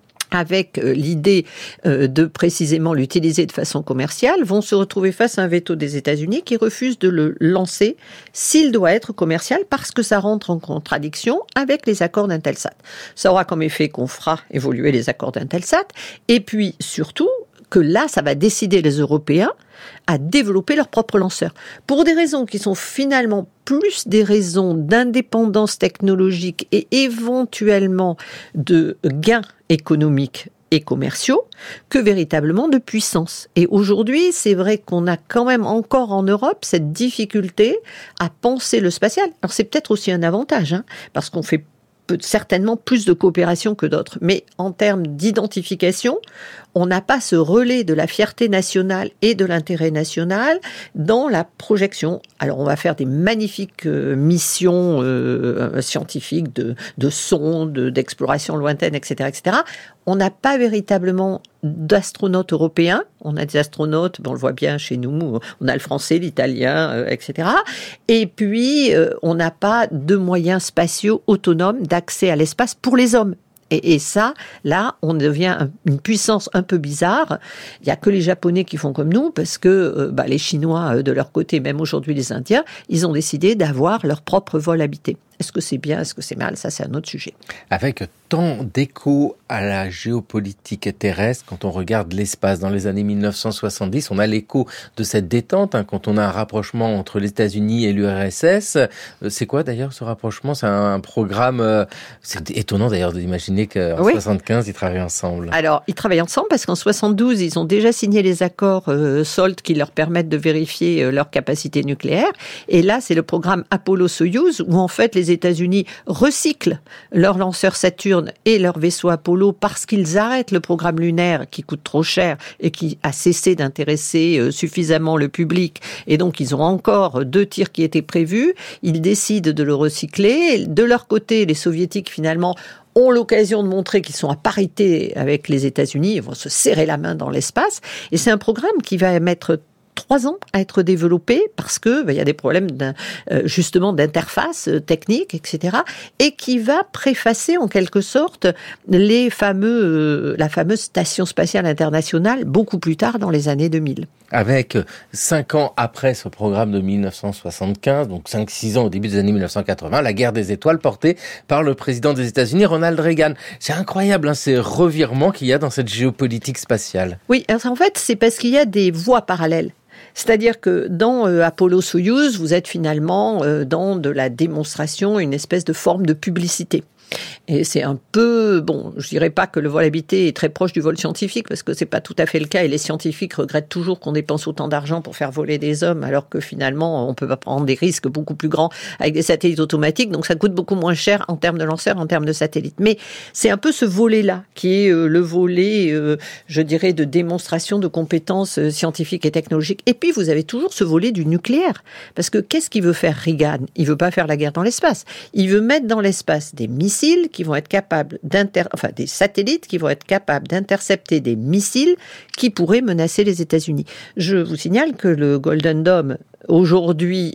avec l'idée de précisément l'utiliser de façon commerciale, vont se retrouver face à un veto des États-Unis qui refuse de le lancer s'il doit être commercial parce que ça rentre en contradiction avec les accords d'Intelsat. Ça aura comme effet qu'on fera évoluer les accords d'Intelsat et puis surtout que là, ça va décider les Européens à développer leurs propres lanceurs. Pour des raisons qui sont finalement plus des raisons d'indépendance technologique et éventuellement de gains économiques et commerciaux que véritablement de puissance. Et aujourd'hui, c'est vrai qu'on a quand même encore en Europe cette difficulté à penser le spatial. Alors c'est peut-être aussi un avantage, parce qu'on fait certainement plus de coopération que d'autres. Mais en termes d'identification, on n'a pas ce relais de la fierté nationale et de l'intérêt national dans la projection. Alors, on va faire des magnifiques missions scientifiques de sondes, d'exploration lointaine, etc., etc. On n'a pas véritablement d'astronautes européens. On a des astronautes, on le voit bien chez nous, on a le français, l'italien, etc. Et puis, on n'a pas de moyens spatiaux autonomes d'accès à l'espace pour les hommes. Et ça, là, on devient une puissance un peu bizarre. Il n'y a que les Japonais qui font comme nous, parce que les Chinois, de leur côté, même aujourd'hui les Indiens, ils ont décidé d'avoir leur propre vol habité. Est-ce que c'est bien, est-ce que c'est mal? Ça, c'est un autre sujet. Avec tant d'écho à la géopolitique terrestre, quand on regarde l'espace dans les années 1970, on a l'écho de cette détente, quand on a un rapprochement entre les États-Unis et l'URSS. C'est quoi d'ailleurs ce rapprochement? C'est un programme... c'est étonnant d'ailleurs d'imaginer qu'en 75, ils travaillent ensemble. Alors, ils travaillent ensemble parce qu'en 72, ils ont déjà signé les accords SALT qui leur permettent de vérifier leur capacité nucléaire. Et là, c'est le programme Apollo-Soyouz où en fait les États-Unis recyclent leurs lanceurs Saturne et leurs vaisseaux Apollo parce qu'ils arrêtent le programme lunaire qui coûte trop cher et qui a cessé d'intéresser suffisamment le public. Et donc, ils ont encore 2 tirs qui étaient prévus. Ils décident de le recycler. De leur côté, les Soviétiques, finalement, ont l'occasion de montrer qu'ils sont à parité avec les États-Unis. Ils vont se serrer la main dans l'espace. Et c'est un programme qui va mettre 3 ans à être développé parce que y a des problèmes justement d'interface technique, etc. et qui va préfacer en quelque sorte la fameuse station spatiale internationale beaucoup plus tard dans les années 2000. Avec 5 ans après ce programme de 1975, donc 5-6 ans au début des années 1980, la guerre des étoiles portée par le président des États-Unis, Ronald Reagan. C'est incroyable, ces revirements qu'il y a dans cette géopolitique spatiale. Oui, alors en fait, c'est parce qu'il y a des voies parallèles. C'est-à-dire que dans Apollo-Soyouz, vous êtes finalement dans de la démonstration, une espèce de forme de publicité. Et c'est un peu, je dirais pas que le vol habité est très proche du vol scientifique, parce que c'est pas tout à fait le cas, et les scientifiques regrettent toujours qu'on dépense autant d'argent pour faire voler des hommes, alors que finalement, on peut prendre des risques beaucoup plus grands avec des satellites automatiques, donc ça coûte beaucoup moins cher en termes de lanceurs, en termes de satellites. Mais c'est un peu ce volet-là, qui est le volet, je dirais, de démonstration de compétences scientifiques et technologiques. Et puis, vous avez toujours ce volet du nucléaire. Parce que qu'est-ce qu'il veut faire Reagan? Il veut pas faire la guerre dans l'espace. Il veut mettre dans l'espace des missiles qui vont être capables des satellites qui vont être capables d'intercepter des missiles qui pourraient menacer les États-Unis. Je vous signale que le Golden Dome aujourd'hui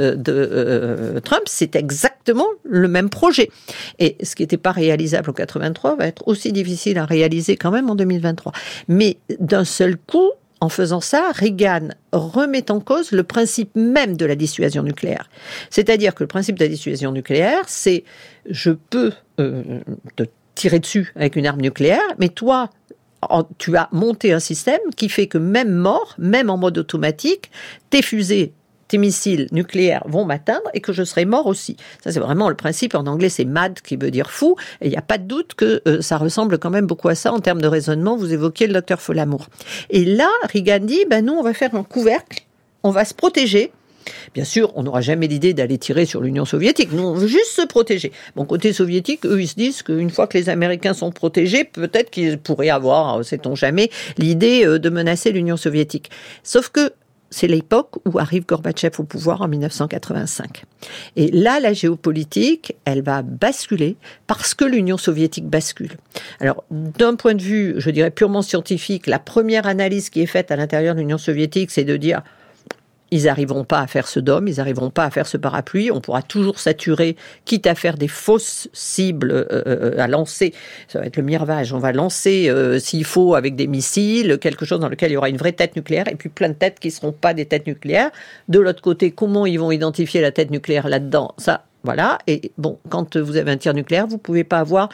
de Trump, c'est exactement le même projet. Et ce qui n'était pas réalisable en 83 va être aussi difficile à réaliser quand même en 2023. Mais d'un seul coup, en faisant ça, Reagan remet en cause le principe même de la dissuasion nucléaire. C'est-à-dire que le principe de la dissuasion nucléaire, c'est je peux te tirer dessus avec une arme nucléaire, mais toi, tu as monté un système qui fait que même mort, même en mode automatique, tes fusées tes missiles nucléaires vont m'atteindre et que je serai mort aussi. Ça, c'est vraiment le principe. En anglais, c'est mad qui veut dire fou. Et il n'y a pas de doute que ça ressemble quand même beaucoup à ça en termes de raisonnement. Vous évoquiez le docteur Folamour. Et là, Reagan dit, nous, on va faire un couvercle, on va se protéger. Bien sûr, on n'aura jamais l'idée d'aller tirer sur l'Union soviétique. Nous, on veut juste se protéger. Bon, côté soviétique, eux, ils se disent qu'une fois que les Américains sont protégés, peut-être qu'ils pourraient avoir, sait-on jamais, l'idée de menacer l'Union soviétique. Sauf que c'est l'époque où arrive Gorbatchev au pouvoir en 1985. Et là, la géopolitique, elle va basculer parce que l'Union soviétique bascule. Alors, d'un point de vue, je dirais, purement scientifique, la première analyse qui est faite à l'intérieur de l'Union soviétique, c'est de dire ils n'arriveront pas à faire ce dôme, ils n'arriveront pas à faire ce parapluie, on pourra toujours saturer, quitte à faire des fausses cibles à lancer. Ça va être le mirage, on va lancer, s'il faut, avec des missiles, quelque chose dans lequel il y aura une vraie tête nucléaire, et puis plein de têtes qui ne seront pas des têtes nucléaires. De l'autre côté, comment ils vont identifier la tête nucléaire là-dedans ? Ça, voilà. Et bon, quand vous avez un tir nucléaire, vous ne pouvez pas avoir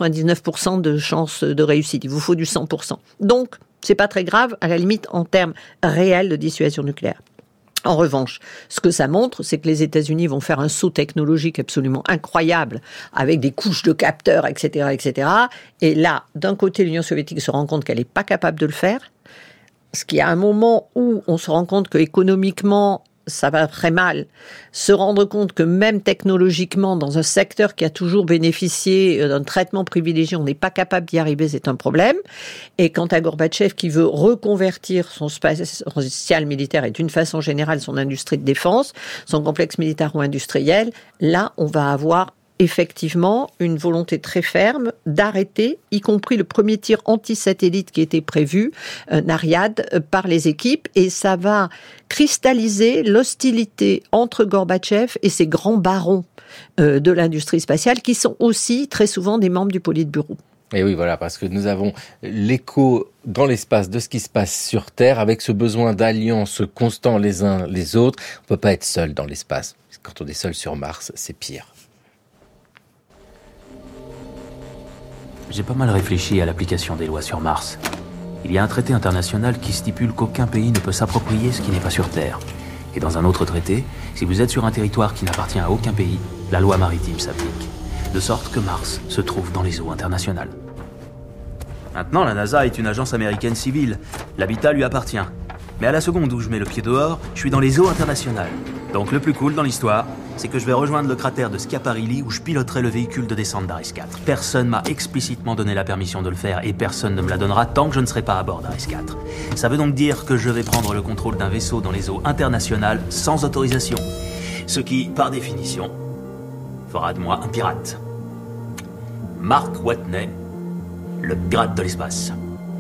99% de chances de réussite. Il vous faut du 100%. Donc, c'est pas très grave, à la limite, en termes réels de dissuasion nucléaire. En revanche, ce que ça montre, c'est que les États-Unis vont faire un saut technologique absolument incroyable avec des couches de capteurs, etc., etc. Et là, d'un côté, l'Union soviétique se rend compte qu'elle n'est pas capable de le faire. Ce qui, à un moment où on se rend compte que économiquement, ça va très mal, se rendre compte que même technologiquement, dans un secteur qui a toujours bénéficié d'un traitement privilégié, on n'est pas capable d'y arriver, c'est un problème. Et quant à Gorbatchev qui veut reconvertir son spatial militaire et d'une façon générale son industrie de défense, son complexe militaro-industriel, là, on va avoir effectivement une volonté très ferme d'arrêter, y compris le premier tir anti-satellite qui était prévu, Nariad, par les équipes, et ça va cristalliser l'hostilité entre Gorbatchev et ces grands barons de l'industrie spatiale, qui sont aussi très souvent des membres du Politburo. Et oui, voilà, parce que nous avons l'écho dans l'espace de ce qui se passe sur Terre, avec ce besoin d'alliance constant les uns les autres. On ne peut pas être seul dans l'espace. Quand on est seul sur Mars, c'est pire. J'ai pas mal réfléchi à l'application des lois sur Mars. Il y a un traité international qui stipule qu'aucun pays ne peut s'approprier ce qui n'est pas sur Terre. Et dans un autre traité, si vous êtes sur un territoire qui n'appartient à aucun pays, la loi maritime s'applique. De sorte que Mars se trouve dans les eaux internationales. Maintenant, la NASA est une agence américaine civile. L'habitat lui appartient. Mais à la seconde où je mets le pied dehors, je suis dans les eaux internationales. Donc le plus cool dans l'histoire, c'est que je vais rejoindre le cratère de Schiaparelli où je piloterai le véhicule de descente d'Ares 4. Personne m'a explicitement donné la permission de le faire et personne ne me la donnera tant que je ne serai pas à bord d'Ares 4. Ça veut donc dire que je vais prendre le contrôle d'un vaisseau dans les eaux internationales sans autorisation. Ce qui, par définition, fera de moi un pirate. Mark Watney, le pirate de l'espace.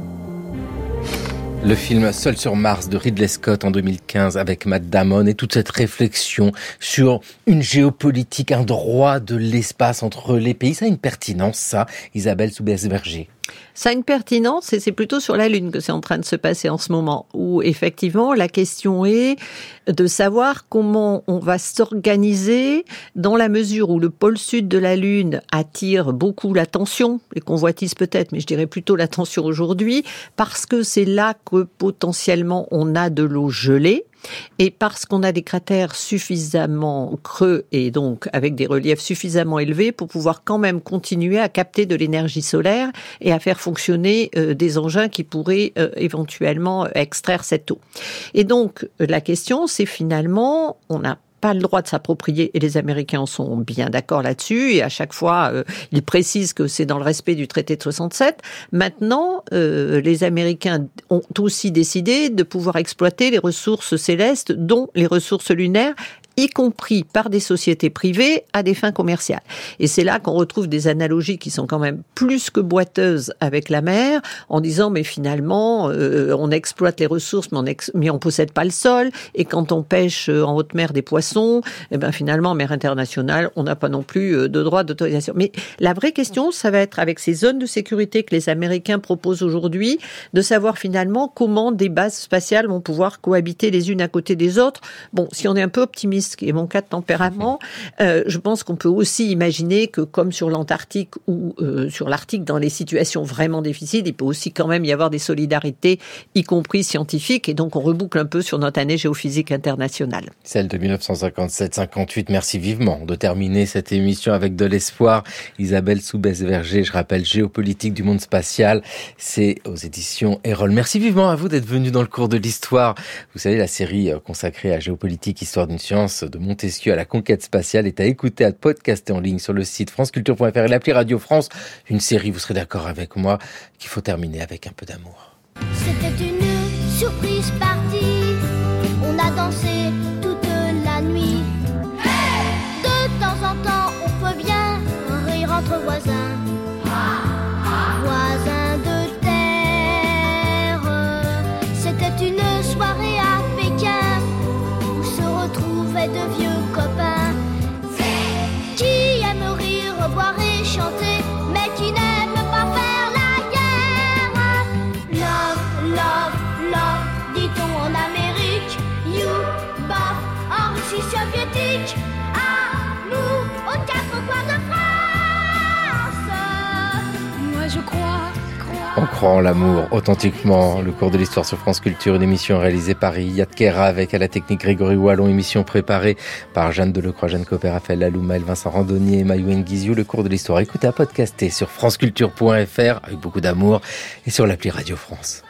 Le film Seul sur Mars de Ridley Scott en 2015 avec Matt Damon et toute cette réflexion sur une géopolitique, un droit de l'espace entre les pays. Ça a une pertinence, ça, Isabelle Soubès-Verger? Ça a une pertinence et c'est plutôt sur la Lune que c'est en train de se passer en ce moment, où effectivement la question est de savoir comment on va s'organiser dans la mesure où le pôle sud de la Lune attire beaucoup l'attention, les convoitises peut-être, mais je dirais plutôt l'attention aujourd'hui, parce que c'est là que potentiellement on a de l'eau gelée. Et parce qu'on a des cratères suffisamment creux et donc avec des reliefs suffisamment élevés pour pouvoir quand même continuer à capter de l'énergie solaire et à faire fonctionner des engins qui pourraient éventuellement extraire cette eau. Et donc la question, c'est finalement, on a pas le droit de s'approprier, et les Américains sont bien d'accord là-dessus, et à chaque fois, ils précisent que c'est dans le respect du traité de 67. Maintenant, les Américains ont aussi décidé de pouvoir exploiter les ressources célestes, dont les ressources lunaires, y compris par des sociétés privées à des fins commerciales. Et c'est là qu'on retrouve des analogies qui sont quand même plus que boiteuses avec la mer, en disant mais finalement on exploite les ressources mais on possède pas le sol, et quand on pêche en haute mer des poissons, et ben finalement en mer internationale on n'a pas non plus de droit d'autorisation. Mais la vraie question, ça va être avec ces zones de sécurité que les Américains proposent aujourd'hui, de savoir finalement comment des bases spatiales vont pouvoir cohabiter les unes à côté des autres. Bon, si on est un peu optimiste ce qui est mon cas de tempérament, je pense qu'on peut aussi imaginer que, comme sur l'Antarctique ou sur l'Arctique, dans les situations vraiment difficiles, il peut aussi quand même y avoir des solidarités, y compris scientifiques, et donc on reboucle un peu sur notre année géophysique internationale. Celle de 1957-58. Merci vivement de terminer cette émission avec de l'espoir. Isabelle Soubès-Verger, je rappelle, Géopolitique du monde spatial, c'est aux éditions Erol. Merci vivement à vous d'être venu dans le cours de l'histoire. Vous savez, la série consacrée à géopolitique, histoire d'une science, de Montesquieu à la conquête spatiale, est à écouter, à podcaster en ligne sur le site franceculture.fr et l'appli Radio France. Une série, vous serez d'accord avec moi, qu'il faut terminer avec un peu d'amour. C'était une surprise partie, on a dansé toute la nuit. De temps en temps, on peut bien rire entre voisins. Voisins de terre, c'était une soirée à Pékin où se retrouvaient de vieux copains qui aiment rire, boire et chanter, mais qui n'aiment pas faire la guerre. Love, love, love, dit-on en Amérique. You, Bob, en Russie soviétique. Amour aux quatre coins de France. Moi je crois. On croit en l'amour, authentiquement. Le cours de l'histoire sur France Culture, une émission réalisée par Yad Kera avec à la technique Grégory Wallon, émission préparée par Jeanne Delecroix, Jeanne Copper, Raphaël Laloumaël, Vincent Randonnier et Mayouen Guizou. Le cours de l'histoire, écoutez à podcaster sur franceculture.fr avec beaucoup d'amour et sur l'appli Radio France.